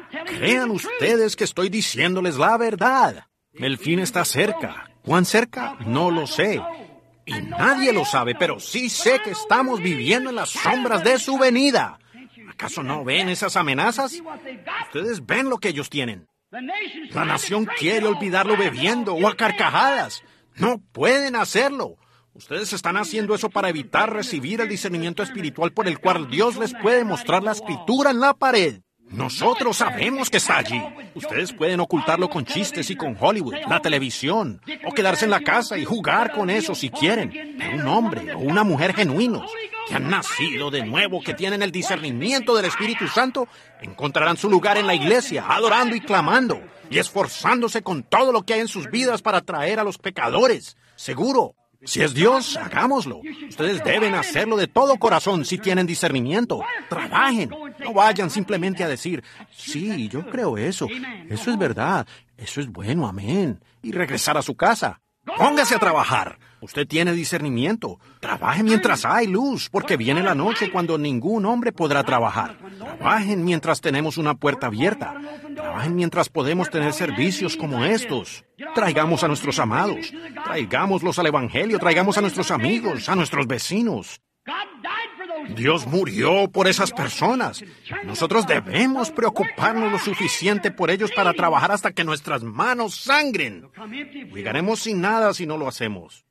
Crean ustedes que estoy diciéndoles la verdad. El fin está cerca. ¿Cuán cerca? No lo sé. Y nadie lo sabe, pero sí sé que estamos viviendo en las sombras de su venida. ¿Acaso no ven esas amenazas? Ustedes ven lo que ellos tienen. La nación quiere olvidarlo bebiendo o a carcajadas. No pueden hacerlo. Ustedes están haciendo eso para evitar recibir el discernimiento espiritual por el cual Dios les puede mostrar la escritura en la pared. Nosotros sabemos que está allí. Ustedes pueden ocultarlo con chistes y con Hollywood, la televisión, o quedarse en la casa y jugar con eso si quieren. Pero un hombre o una mujer genuinos, que han nacido de nuevo, que tienen el discernimiento del Espíritu Santo, encontrarán su lugar en la iglesia, adorando y clamando, y esforzándose con todo lo que hay en sus vidas para atraer a los pecadores. Seguro. Si es Dios, hagámoslo. Ustedes deben hacerlo de todo corazón si tienen discernimiento. Trabajen. No vayan simplemente a decir, sí, yo creo eso. Eso es verdad. Eso es bueno, amén. Y regresar a su casa. Póngase a trabajar. Usted tiene discernimiento. Trabaje mientras hay luz, porque viene la noche cuando ningún hombre podrá trabajar. Trabajen mientras tenemos una puerta abierta. Trabajen mientras podemos tener servicios como estos. Traigamos a nuestros amados. Traigámoslos al Evangelio. Traigamos a nuestros amigos, a nuestros vecinos. Dios murió por esas personas. Nosotros debemos preocuparnos lo suficiente por ellos para trabajar hasta que nuestras manos sangren. Llegaremos sin nada si no lo hacemos.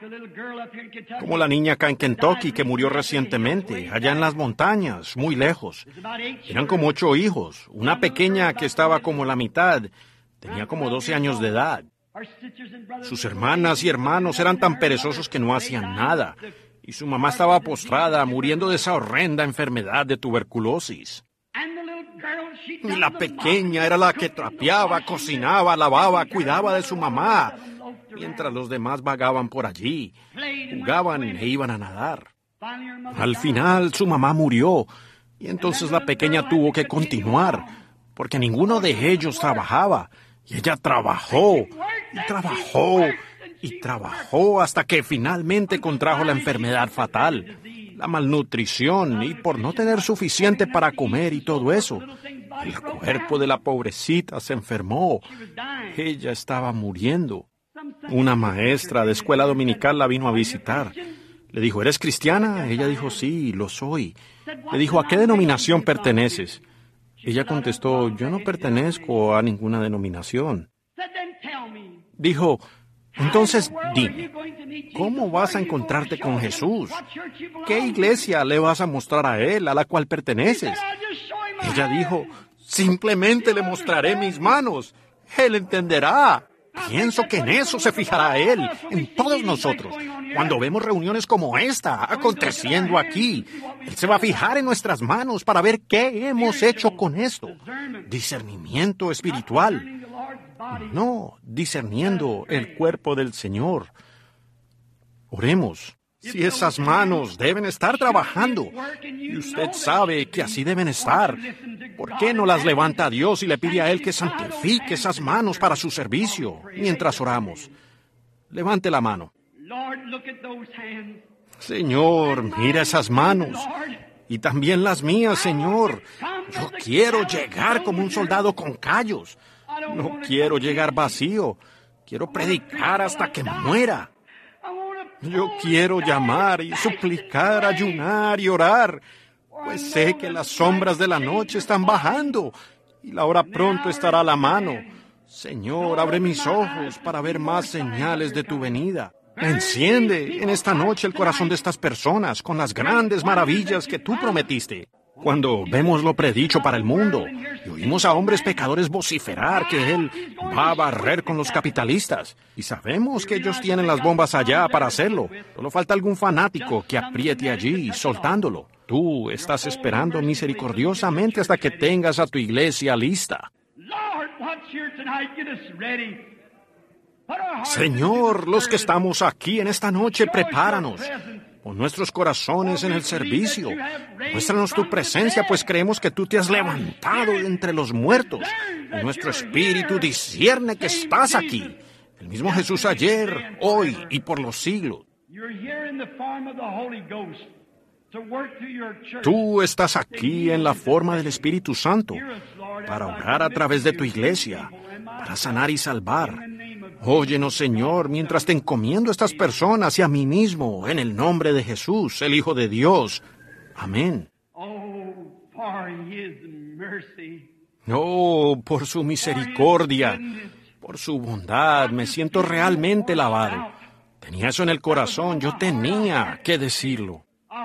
Como la niña acá en Kentucky que murió recientemente, allá en las montañas, muy lejos. Eran como ocho hijos. Una pequeña que estaba como la mitad, tenía como doce años de edad. Sus hermanas y hermanos eran tan perezosos que no hacían nada. Y su mamá estaba postrada, muriendo de esa horrenda enfermedad de tuberculosis. Y la pequeña era la que trapeaba, cocinaba, lavaba, cuidaba de su mamá, mientras los demás vagaban por allí, jugaban e iban a nadar. Al final, su mamá murió, y entonces la pequeña tuvo que continuar, porque ninguno de ellos trabajaba, y ella trabajó, y trabajó, y trabajó hasta que finalmente contrajo la enfermedad fatal, la malnutrición, y por no tener suficiente para comer y todo eso, el cuerpo de la pobrecita se enfermó. Ella estaba muriendo. Una maestra de escuela dominical la vino a visitar. Le dijo, ¿eres cristiana? Ella dijo, sí, lo soy. Le dijo, ¿a qué denominación perteneces? Ella contestó, yo no pertenezco a ninguna denominación. Dijo, entonces dime, ¿cómo vas a encontrarte con Jesús? ¿Qué iglesia le vas a mostrar a Él, a la cual perteneces? Ella dijo, simplemente le mostraré mis manos. Él entenderá. Pienso que en eso se fijará Él, en todos nosotros. Cuando vemos reuniones como esta aconteciendo aquí, Él se va a fijar en nuestras manos para ver qué hemos hecho con esto. Discernimiento espiritual. No, discerniendo el cuerpo del Señor. Oremos. Si esas manos deben estar trabajando, y usted sabe que así deben estar, ¿por qué no las levanta a Dios y le pide a Él que santifique esas manos para su servicio mientras oramos? Levante la mano. Señor, mira esas manos. Y también las mías, Señor. Yo quiero llegar como un soldado con callos. No quiero llegar vacío. Quiero predicar hasta que muera. Yo quiero llamar y suplicar, ayunar y orar, pues sé que las sombras de la noche están bajando y la hora pronto estará a la mano. Señor, abre mis ojos para ver más señales de tu venida. Enciende en esta noche el corazón de estas personas con las grandes maravillas que tú prometiste. Cuando vemos lo predicho para el mundo y oímos a hombres pecadores vociferar que Él va a barrer con los capitalistas, y sabemos que ellos tienen las bombas allá para hacerlo, solo falta algún fanático que apriete allí soltándolo. Tú estás esperando misericordiosamente hasta que tengas a tu iglesia lista. Señor, los que estamos aquí en esta noche, prepáranos. Pon nuestros corazones en el servicio. Muéstranos tu presencia, pues creemos que tú te has levantado de entre los muertos. Y nuestro espíritu discierne que estás aquí. El mismo Jesús ayer, hoy y por los siglos. Tú estás aquí en la forma del Espíritu Santo para orar a través de tu iglesia, para sanar y salvar. Óyenos, Señor, mientras te encomiendo a estas personas y a mí mismo, en el nombre de Jesús, el Hijo de Dios. Amén. Oh, por su misericordia, por su bondad, me siento realmente lavado. Tenía eso en el corazón, yo tenía que decirlo.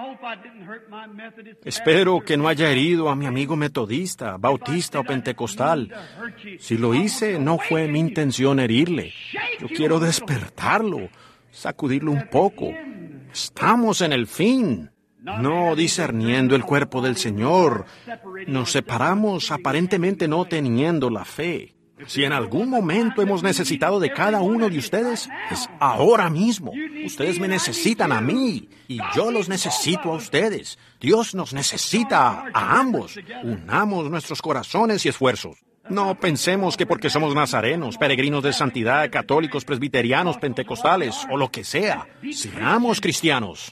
Espero que no haya herido a mi amigo metodista, bautista o pentecostal. Si lo hice, no fue mi intención herirle. Yo quiero despertarlo, sacudirlo un poco. Estamos en el fin. No discerniendo el cuerpo del Señor. Nos separamos aparentemente no teniendo la fe. Si en algún momento hemos necesitado de cada uno de ustedes, es ahora mismo. Ustedes me necesitan a mí y yo los necesito a ustedes. Dios nos necesita a ambos. Unamos nuestros corazones y esfuerzos. No pensemos que porque somos nazarenos, peregrinos de santidad, católicos, presbiterianos, pentecostales o lo que sea, seamos cristianos.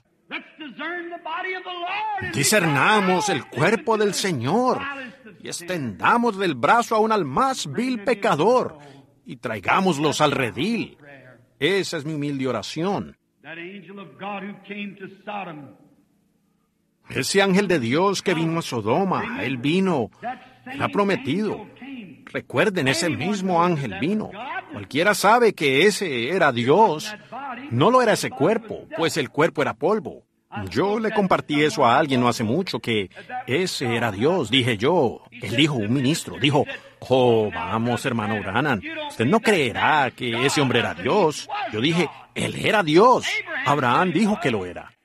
Discernamos el cuerpo del Señor y extendamos del brazo aún al más vil pecador y traigámoslos al redil. Esa es mi humilde oración. Ese ángel de Dios que vino a Sodoma, él vino, él ha prometido. Recuerden, ese mismo ángel vino. Cualquiera sabe que ese era Dios. No lo era ese cuerpo, pues el cuerpo era polvo. Yo le compartí eso a alguien no hace mucho, que ese era Dios, dije yo. Él dijo, un ministro, dijo, oh, vamos, hermano Branham, usted no creerá que ese hombre era Dios. Yo dije, él era Dios. Abraham dijo que lo era.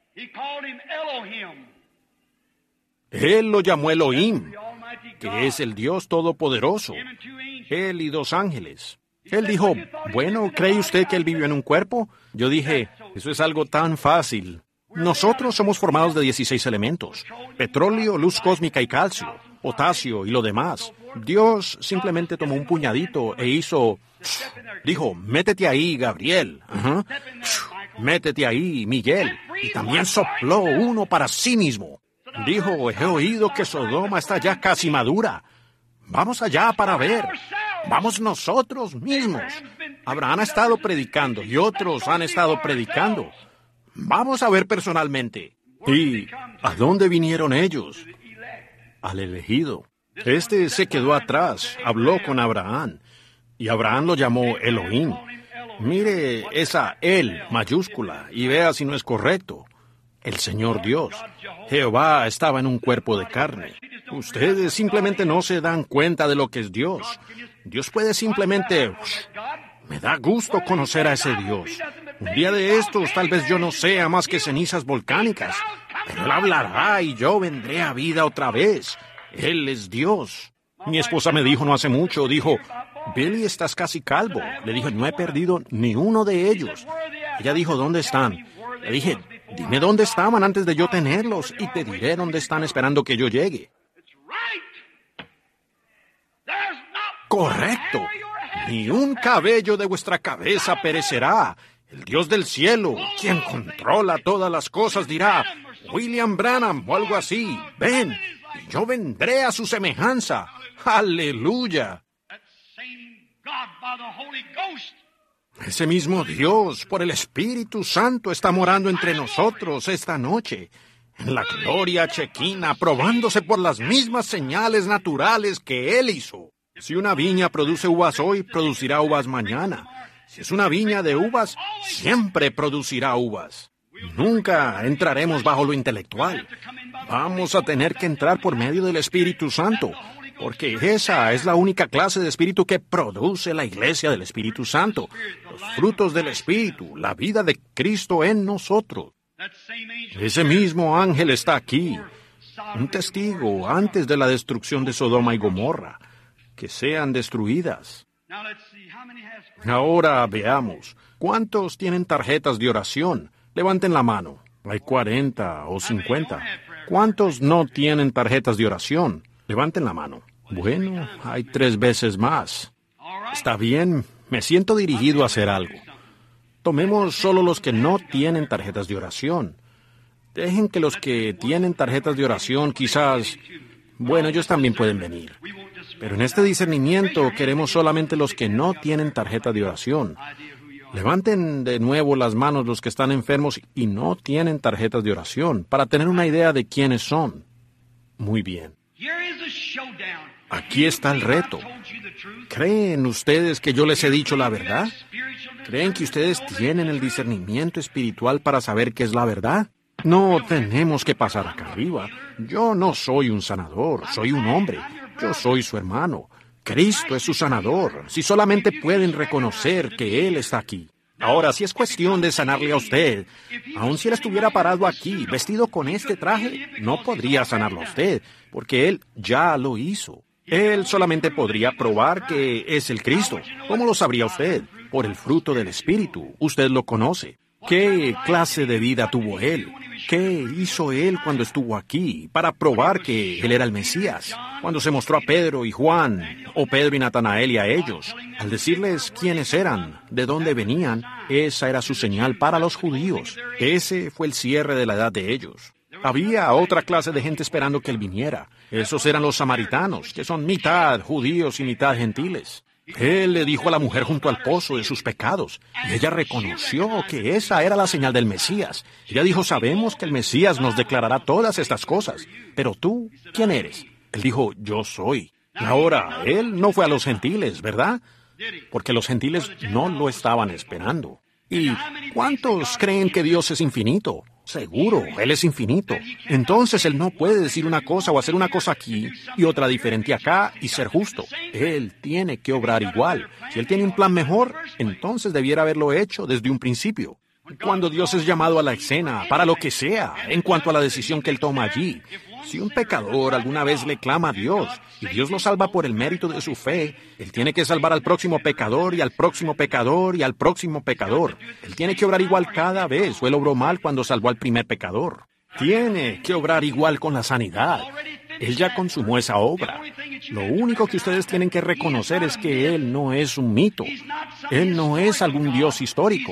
Él lo llamó Elohim, que es el Dios Todopoderoso. Él y dos ángeles. Él dijo, bueno, ¿cree usted que él vivió en un cuerpo? Yo dije, eso es algo tan fácil. Nosotros somos formados de dieciséis elementos: petróleo, luz cósmica y calcio, potasio y lo demás. Dios simplemente tomó un puñadito e hizo... Dijo, métete ahí, Gabriel. Uh-huh. Métete ahí, Miguel. Y también sopló uno para sí mismo. Dijo, he oído que Sodoma está ya casi madura. Vamos allá para ver. Vamos nosotros mismos. Abraham ha estado predicando y otros han estado predicando. Vamos a ver personalmente. ¿Y a dónde vinieron ellos? Al elegido. Este se quedó atrás, habló con Abraham, y Abraham lo llamó Elohim. Mire esa él mayúscula y vea si no es correcto. El Señor Dios. Jehová estaba en un cuerpo de carne. Ustedes simplemente no se dan cuenta de lo que es Dios. Dios puede simplemente... Me da gusto conocer a ese Dios. Un día de estos tal vez yo no sea más que cenizas volcánicas, pero Él hablará y yo vendré a vida otra vez. Él es Dios. Mi esposa me dijo no hace mucho, dijo, Billy, estás casi calvo. Le dije, no he perdido ni uno de ellos. Ella dijo, ¿dónde están? Le dije, dime dónde estaban antes de yo tenerlos y te diré dónde están esperando que yo llegue. Correcto. Ni un cabello de vuestra cabeza perecerá. El Dios del cielo, quien controla todas las cosas, dirá, William Branham o algo así, ven, y yo vendré a su semejanza. ¡Aleluya! Ese mismo Dios, por el Espíritu Santo, está morando entre nosotros esta noche, en la gloria chequina, probándose por las mismas señales naturales que Él hizo. Si una viña produce uvas hoy, producirá uvas mañana. Si es una viña de uvas, siempre producirá uvas. Nunca entraremos bajo lo intelectual. Vamos a tener que entrar por medio del Espíritu Santo, porque esa es la única clase de espíritu que produce la iglesia del Espíritu Santo. Los frutos del Espíritu, la vida de Cristo en nosotros. Ese mismo ángel está aquí, un testigo antes de la destrucción de Sodoma y Gomorra. Que sean destruidas. Ahora veamos, ¿cuántos tienen tarjetas de oración? Levanten la mano. Hay cuarenta o cincuenta. ¿Cuántos no tienen tarjetas de oración? Levanten la mano. Bueno, hay tres veces más. Está bien, me siento dirigido a hacer algo. Tomemos solo los que no tienen tarjetas de oración. Dejen que los que tienen tarjetas de oración quizás... Bueno, ellos también pueden venir. Pero en este discernimiento queremos solamente los que no tienen tarjeta de oración. Levanten de nuevo las manos los que están enfermos y no tienen tarjetas de oración, para tener una idea de quiénes son. Muy bien. Aquí está el reto. ¿Creen ustedes que yo les he dicho la verdad? ¿Creen que ustedes tienen el discernimiento espiritual para saber qué es la verdad? No tenemos que pasar acá arriba. Yo no soy un sanador, soy un hombre. Yo soy su hermano. Cristo es su sanador. Si solamente pueden reconocer que Él está aquí. Ahora, si es cuestión de sanarle a usted, aun si Él estuviera parado aquí, vestido con este traje, no podría sanarlo a usted, porque Él ya lo hizo. Él solamente podría probar que es el Cristo. ¿Cómo lo sabría usted? Por el fruto del Espíritu. Usted lo conoce. ¿Qué clase de vida tuvo Él? ¿Qué hizo Él cuando estuvo aquí para probar que Él era el Mesías? Cuando se mostró a Pedro y Juan, o Pedro y Natanael y a ellos, al decirles quiénes eran, de dónde venían, esa era su señal para los judíos. Ese fue el cierre de la edad de ellos. Había otra clase de gente esperando que Él viniera. Esos eran los samaritanos, que son mitad judíos y mitad gentiles. Él le dijo a la mujer junto al pozo de sus pecados, y ella reconoció que esa era la señal del Mesías. Ella dijo, sabemos que el Mesías nos declarará todas estas cosas, pero tú, ¿quién eres? Él dijo, yo soy. Ahora, Él no fue a los gentiles, ¿verdad? Porque los gentiles no lo estaban esperando. ¿Y cuántos creen que Dios es infinito? Seguro, Él es infinito. Entonces Él no puede decir una cosa o hacer una cosa aquí y otra diferente acá y ser justo. Él tiene que obrar igual. Si Él tiene un plan mejor, entonces debiera haberlo hecho desde un principio. Cuando Dios es llamado a la escena, para lo que sea, en cuanto a la decisión que Él toma allí, si un pecador alguna vez le clama a Dios y Dios lo salva por el mérito de su fe, Él tiene que salvar al próximo pecador y al próximo pecador y al próximo pecador. Él tiene que obrar igual cada vez, o Él obró mal cuando salvó al primer pecador. Tiene que obrar igual con la sanidad. Él ya consumó esa obra. Lo único que ustedes tienen que reconocer es que Él no es un mito. Él no es algún Dios histórico.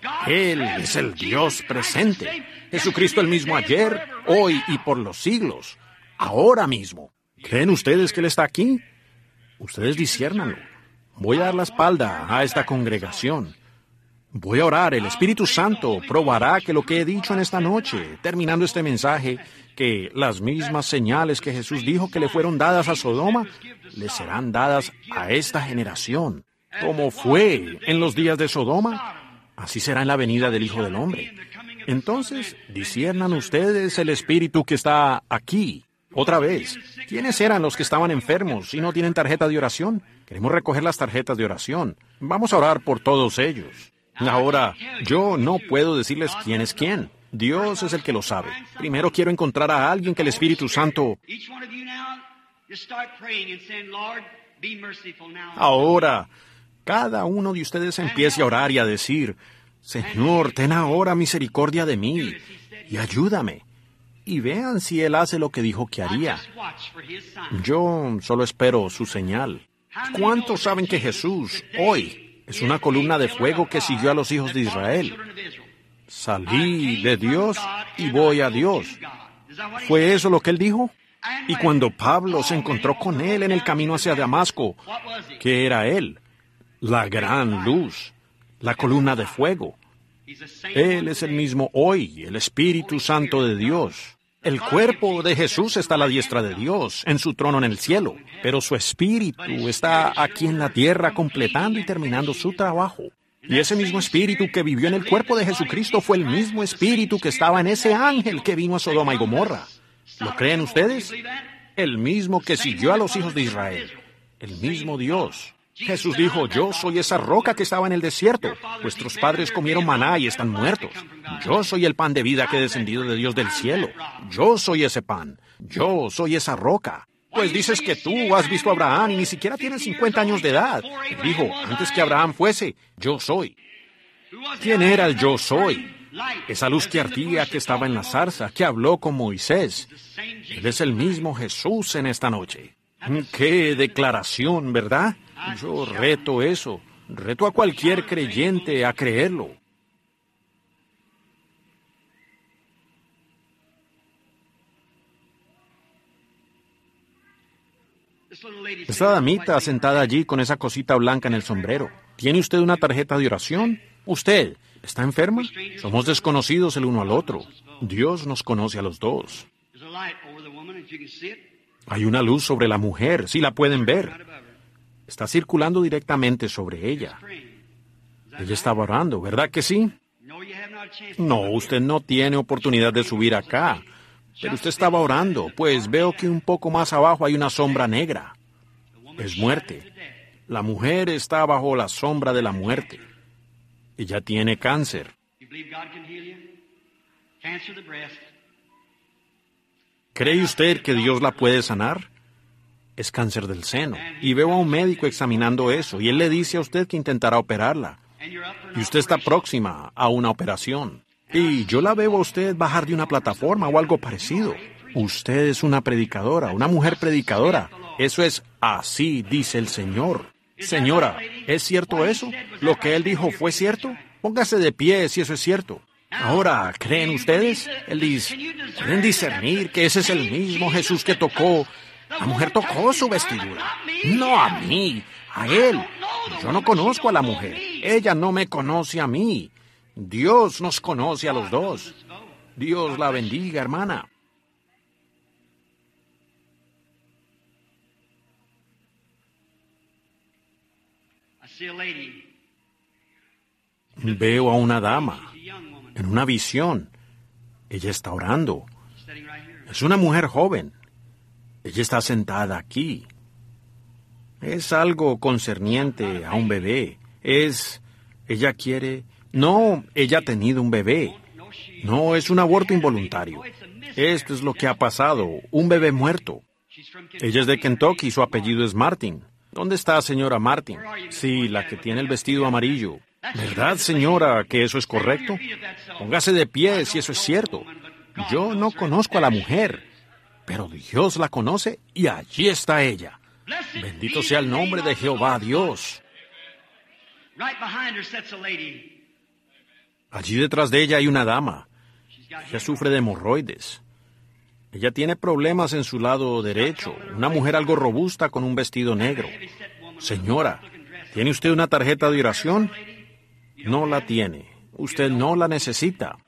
Él es el Dios presente. Jesucristo el mismo ayer, hoy y por los siglos. Ahora mismo. ¿Creen ustedes que Él está aquí? Ustedes disciérnanlo. Voy a dar la espalda a esta congregación. Voy a orar. El Espíritu Santo probará que lo que he dicho en esta noche, terminando este mensaje, que las mismas señales que Jesús dijo que le fueron dadas a Sodoma, le serán dadas a esta generación. Como fue en los días de Sodoma, así será en la venida del Hijo del Hombre. Entonces, disciernan ustedes el Espíritu que está aquí. Otra vez, ¿quiénes eran los que estaban enfermos y no tienen tarjeta de oración? Queremos recoger las tarjetas de oración. Vamos a orar por todos ellos. Ahora, yo no puedo decirles quién es quién. Dios es el que lo sabe. Primero quiero encontrar a alguien que el Espíritu Santo... Ahora, cada uno de ustedes empiece a orar y a decir, Señor, ten ahora misericordia de mí y ayúdame. Y vean si Él hace lo que dijo que haría. Yo solo espero su señal. ¿Cuántos saben que Jesús, hoy, es una columna de fuego que siguió a los hijos de Israel? Salí de Dios y voy a Dios. ¿Fue eso lo que Él dijo? Y cuando Pablo se encontró con Él en el camino hacia Damasco, ¿qué era Él? La gran luz, la columna de fuego. Él es el mismo hoy, el Espíritu Santo de Dios. El cuerpo de Jesús está a la diestra de Dios, en su trono en el cielo, pero su Espíritu está aquí en la tierra completando y terminando su trabajo. Y ese mismo Espíritu que vivió en el cuerpo de Jesucristo fue el mismo Espíritu que estaba en ese ángel que vino a Sodoma y Gomorra. ¿Lo creen ustedes? El mismo que siguió a los hijos de Israel. El mismo Dios. Jesús dijo, yo soy esa roca que estaba en el desierto. Vuestros padres comieron maná y están muertos. Yo soy el pan de vida que he descendido de Dios del cielo. Yo soy ese pan. Yo soy esa roca. Pues dices que tú has visto a Abraham y ni siquiera tienes cincuenta años de edad. Él dijo, antes que Abraham fuese, yo soy. ¿Quién era el yo soy? Esa luz que ardía que estaba en la zarza, que habló con Moisés. Él es el mismo Jesús en esta noche. ¡Qué declaración!, ¿verdad? Yo reto eso. Reto a cualquier creyente a creerlo. Esta damita sentada allí con esa cosita blanca en el sombrero. ¿Tiene usted una tarjeta de oración? ¿Usted está enferma? Somos desconocidos el uno al otro. Dios nos conoce a los dos. Hay una luz sobre la mujer, si la pueden ver. Está circulando directamente sobre ella. Ella estaba orando, ¿verdad que sí? No, usted no tiene oportunidad de subir acá. Pero usted estaba orando, pues veo que un poco más abajo hay una sombra negra. Es muerte. La mujer está bajo la sombra de la muerte. Ella tiene cáncer. ¿Cree usted que Dios la puede sanar? Es cáncer del seno. Y veo a un médico examinando eso, y él le dice a usted que intentará operarla. Y usted está próxima a una operación. Y yo la veo a usted bajar de una plataforma o algo parecido. Usted es una predicadora, una mujer predicadora. Eso es así, dice el Señor. Señora, ¿es cierto eso? ¿Lo que él dijo fue cierto? Póngase de pie si eso es cierto. Ahora, ¿creen ustedes? Él dice, ¿pueden discernir que ese es el mismo Jesús que tocó? La mujer tocó su vestidura. No a mí, a él. Yo no conozco a la mujer. Ella no me conoce a mí. Dios nos conoce a los dos. Dios la bendiga, hermana. Veo a una dama en una visión. Ella está orando. Es una mujer joven. Ella está sentada aquí. Es algo concerniente a un bebé. Es... Ella quiere... No, ella ha tenido un bebé. No, es un aborto involuntario. Esto es lo que ha pasado. Un bebé muerto. Ella es de Kentucky y su apellido es Martin. ¿Dónde está, señora Martin? Sí, la que tiene el vestido amarillo. ¿Verdad, señora, que eso es correcto? Póngase de pie si eso es cierto. Yo no conozco a la mujer, pero Dios la conoce y allí está ella. Bendito sea el nombre de Jehová Dios. Allí detrás de ella hay una dama. Ella sufre de hemorroides. Ella tiene problemas en su lado derecho. Una mujer algo robusta con un vestido negro. Señora, ¿tiene usted una tarjeta de oración? No la tiene. Usted no la necesita.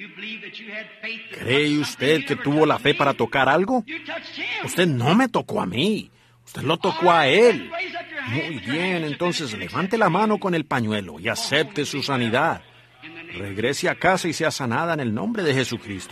¿Cree usted que tuvo la fe para tocar algo? Usted no me tocó a mí. Usted lo tocó a él. Muy bien, entonces levante la mano con el pañuelo y acepte su sanidad. Regrese a casa y sea sanada en el nombre de Jesucristo.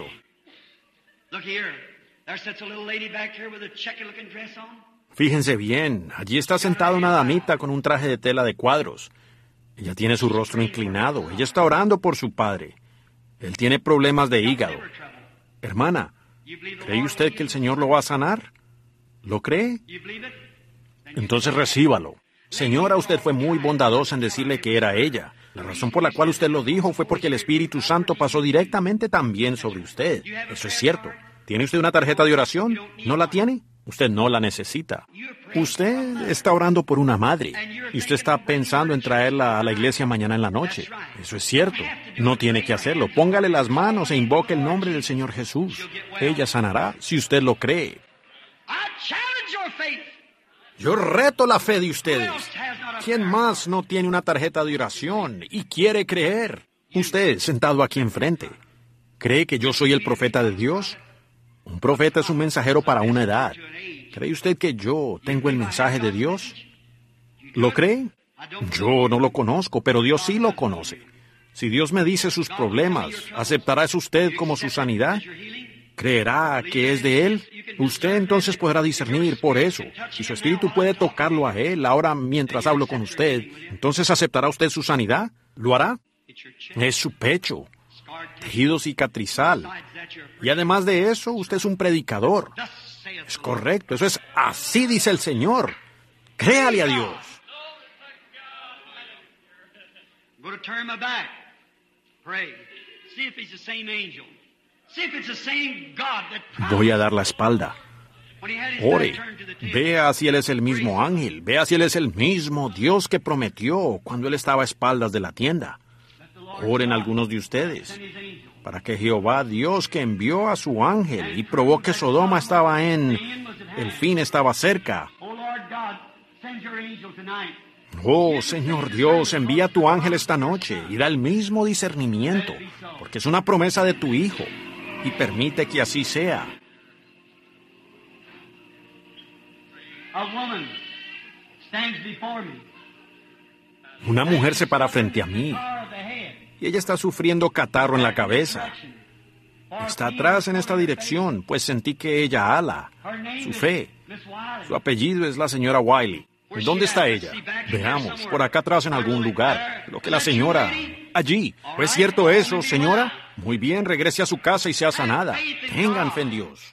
Fíjense bien, allí está sentada una damita con un traje de tela de cuadros. Ella tiene su rostro inclinado. Ella está orando por su padre. Él tiene problemas de hígado. Hermana, ¿cree usted que el Señor lo va a sanar? ¿Lo cree? Entonces recíbalo. Señora, usted fue muy bondadosa en decirle que era ella. La razón por la cual usted lo dijo fue porque el Espíritu Santo pasó directamente también sobre usted. Eso es cierto. ¿Tiene usted una tarjeta de oración? ¿No la tiene? Usted no la necesita. Usted está orando por una madre y usted está pensando en traerla a la iglesia mañana en la noche. Eso es cierto. No tiene que hacerlo. Póngale las manos e invoque el nombre del Señor Jesús. Ella sanará si usted lo cree. Yo reto la fe de ustedes. ¿Quién más no tiene una tarjeta de oración y quiere creer? Usted, sentado aquí enfrente, ¿cree que yo soy el profeta de Dios? Un profeta es un mensajero para una edad. ¿Cree usted que yo tengo el mensaje de Dios? ¿Lo cree? Yo no lo conozco, pero Dios sí lo conoce. Si Dios me dice sus problemas, ¿aceptará eso usted como su sanidad? ¿Creerá que es de Él? Usted entonces podrá discernir por eso. Si su espíritu puede tocarlo a Él ahora mientras hablo con usted, ¿entonces aceptará usted su sanidad? ¿Lo hará? Es su pecho, tejido cicatrizal. Y además de eso, usted es un predicador. Es correcto, eso es así dice el Señor. Créale a Dios. Voy a dar la espalda. Ore. Vea si Él es el mismo ángel. Vea si Él es el mismo Dios que prometió cuando Él estaba a espaldas de la tienda. Oren algunos de ustedes para que Jehová Dios que envió a su ángel y probó que Sodoma estaba en... el fin estaba cerca. Oh, Señor Dios, envía a tu ángel esta noche y da el mismo discernimiento, porque es una promesa de tu Hijo, y permite que así sea. Una mujer se para frente a mí, y ella está sufriendo catarro en la cabeza. Está atrás en esta dirección, pues sentí que ella ala. Su fe. Su apellido es la señora Wiley. ¿Dónde está ella? Veamos, por acá atrás en algún lugar. Lo que la señora... Allí. ¿Es cierto eso, señora? Muy bien, regrese a su casa y sea sanada. Tengan fe en Dios.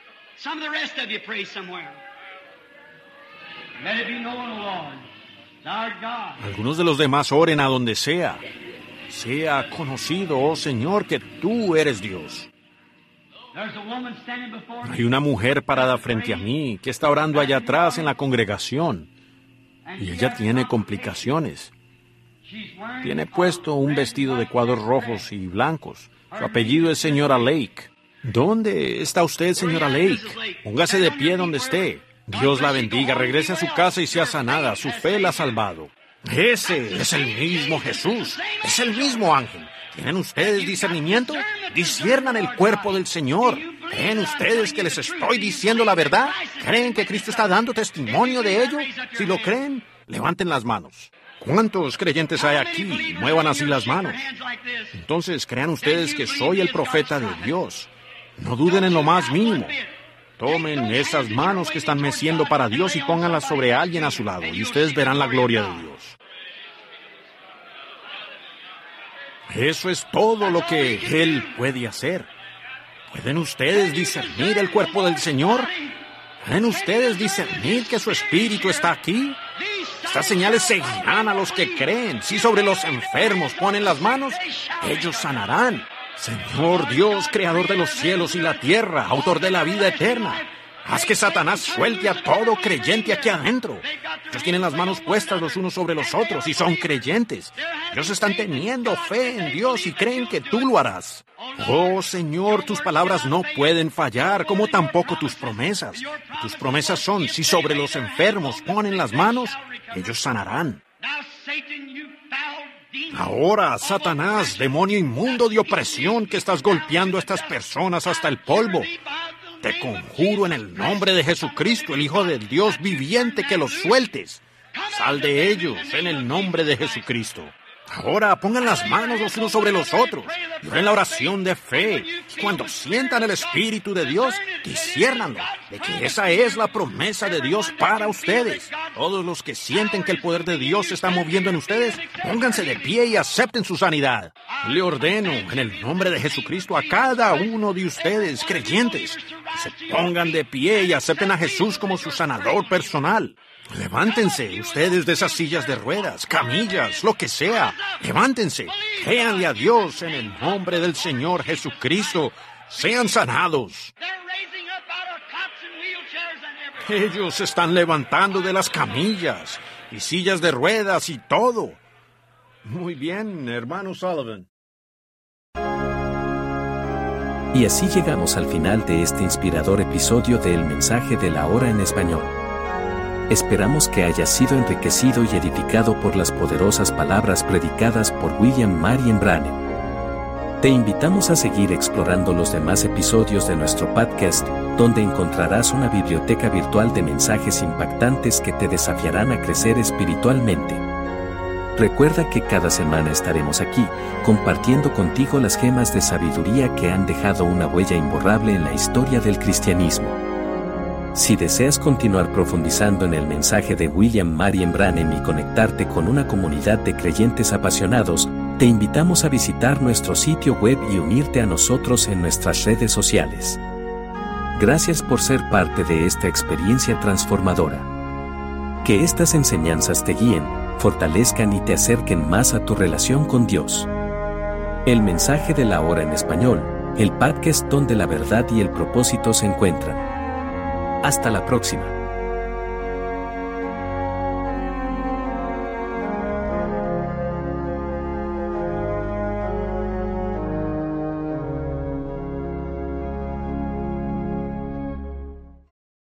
Algunos de los demás oren a donde sea. Sea conocido, oh Señor, que tú eres Dios. Hay una mujer parada frente a mí que está orando allá atrás en la congregación. Y ella tiene complicaciones. Tiene puesto un vestido de cuadros rojos y blancos. Su apellido es señora Lake. ¿Dónde está usted, señora Lake? Póngase de pie donde esté. Dios la bendiga, regrese a su casa y sea sanada. Su fe la ha salvado. Ese es el mismo Jesús. Es el mismo ángel. ¿Tienen ustedes discernimiento? Disciernan el cuerpo del Señor. ¿Creen ustedes que les estoy diciendo la verdad? ¿Creen que Cristo está dando testimonio de ello? Si lo creen, levanten las manos. ¿Cuántos creyentes hay aquí? Muevan así las manos. Entonces, crean ustedes que soy el profeta de Dios. No duden en lo más mínimo. Tomen esas manos que están meciendo para Dios y pónganlas sobre alguien a su lado, y ustedes verán la gloria de Dios. Eso es todo lo que Él puede hacer. ¿Pueden ustedes discernir el cuerpo del Señor? ¿Pueden ustedes discernir que su Espíritu está aquí? Estas señales seguirán a los que creen. Si sobre los enfermos ponen las manos, ellos sanarán. Señor Dios, creador de los cielos y la tierra, autor de la vida eterna, haz que Satanás suelte a todo creyente aquí adentro. Ellos tienen las manos puestas los unos sobre los otros y son creyentes. Ellos están teniendo fe en Dios y creen que tú lo harás. Oh, Señor, tus palabras no pueden fallar, como tampoco tus promesas. Tus promesas son, si sobre los enfermos ponen las manos, ellos sanarán. Ahora, Satanás, demonio inmundo de opresión que estás golpeando a estas personas hasta el polvo, te conjuro en el nombre de Jesucristo, el Hijo del Dios viviente, que los sueltes. Sal de ellos en el nombre de Jesucristo. Ahora pongan las manos los unos sobre los otros y oren la oración de fe. Y cuando sientan el Espíritu de Dios, disciérnanlo de que esa es la promesa de Dios para ustedes. Todos los que sienten que el poder de Dios se está moviendo en ustedes, pónganse de pie y acepten su sanidad. Le ordeno en el nombre de Jesucristo a cada uno de ustedes, creyentes, que se pongan de pie y acepten a Jesús como su sanador personal. Levántense, ustedes de esas sillas de ruedas, camillas, lo que sea. Levántense, créanle a Dios en el nombre del Señor Jesucristo. Sean sanados. Ellos se están levantando de las camillas y sillas de ruedas y todo. Muy bien, hermano Sullivan. Y así llegamos al final de este inspirador episodio de El Mensaje de la Hora en Español. Esperamos que hayas sido enriquecido y edificado por las poderosas palabras predicadas por William Marion Branham. Te invitamos a seguir explorando los demás episodios de nuestro podcast, donde encontrarás una biblioteca virtual de mensajes impactantes que te desafiarán a crecer espiritualmente. Recuerda que cada semana estaremos aquí, compartiendo contigo las gemas de sabiduría que han dejado una huella imborrable en la historia del cristianismo. Si deseas continuar profundizando en el mensaje de William Marion Branham y conectarte con una comunidad de creyentes apasionados, te invitamos a visitar nuestro sitio web y unirte a nosotros en nuestras redes sociales. Gracias por ser parte de esta experiencia transformadora. Que estas enseñanzas te guíen, fortalezcan y te acerquen más a tu relación con Dios. El Mensaje de la Hora en Español, el podcast donde la verdad y el propósito se encuentran. Hasta la próxima.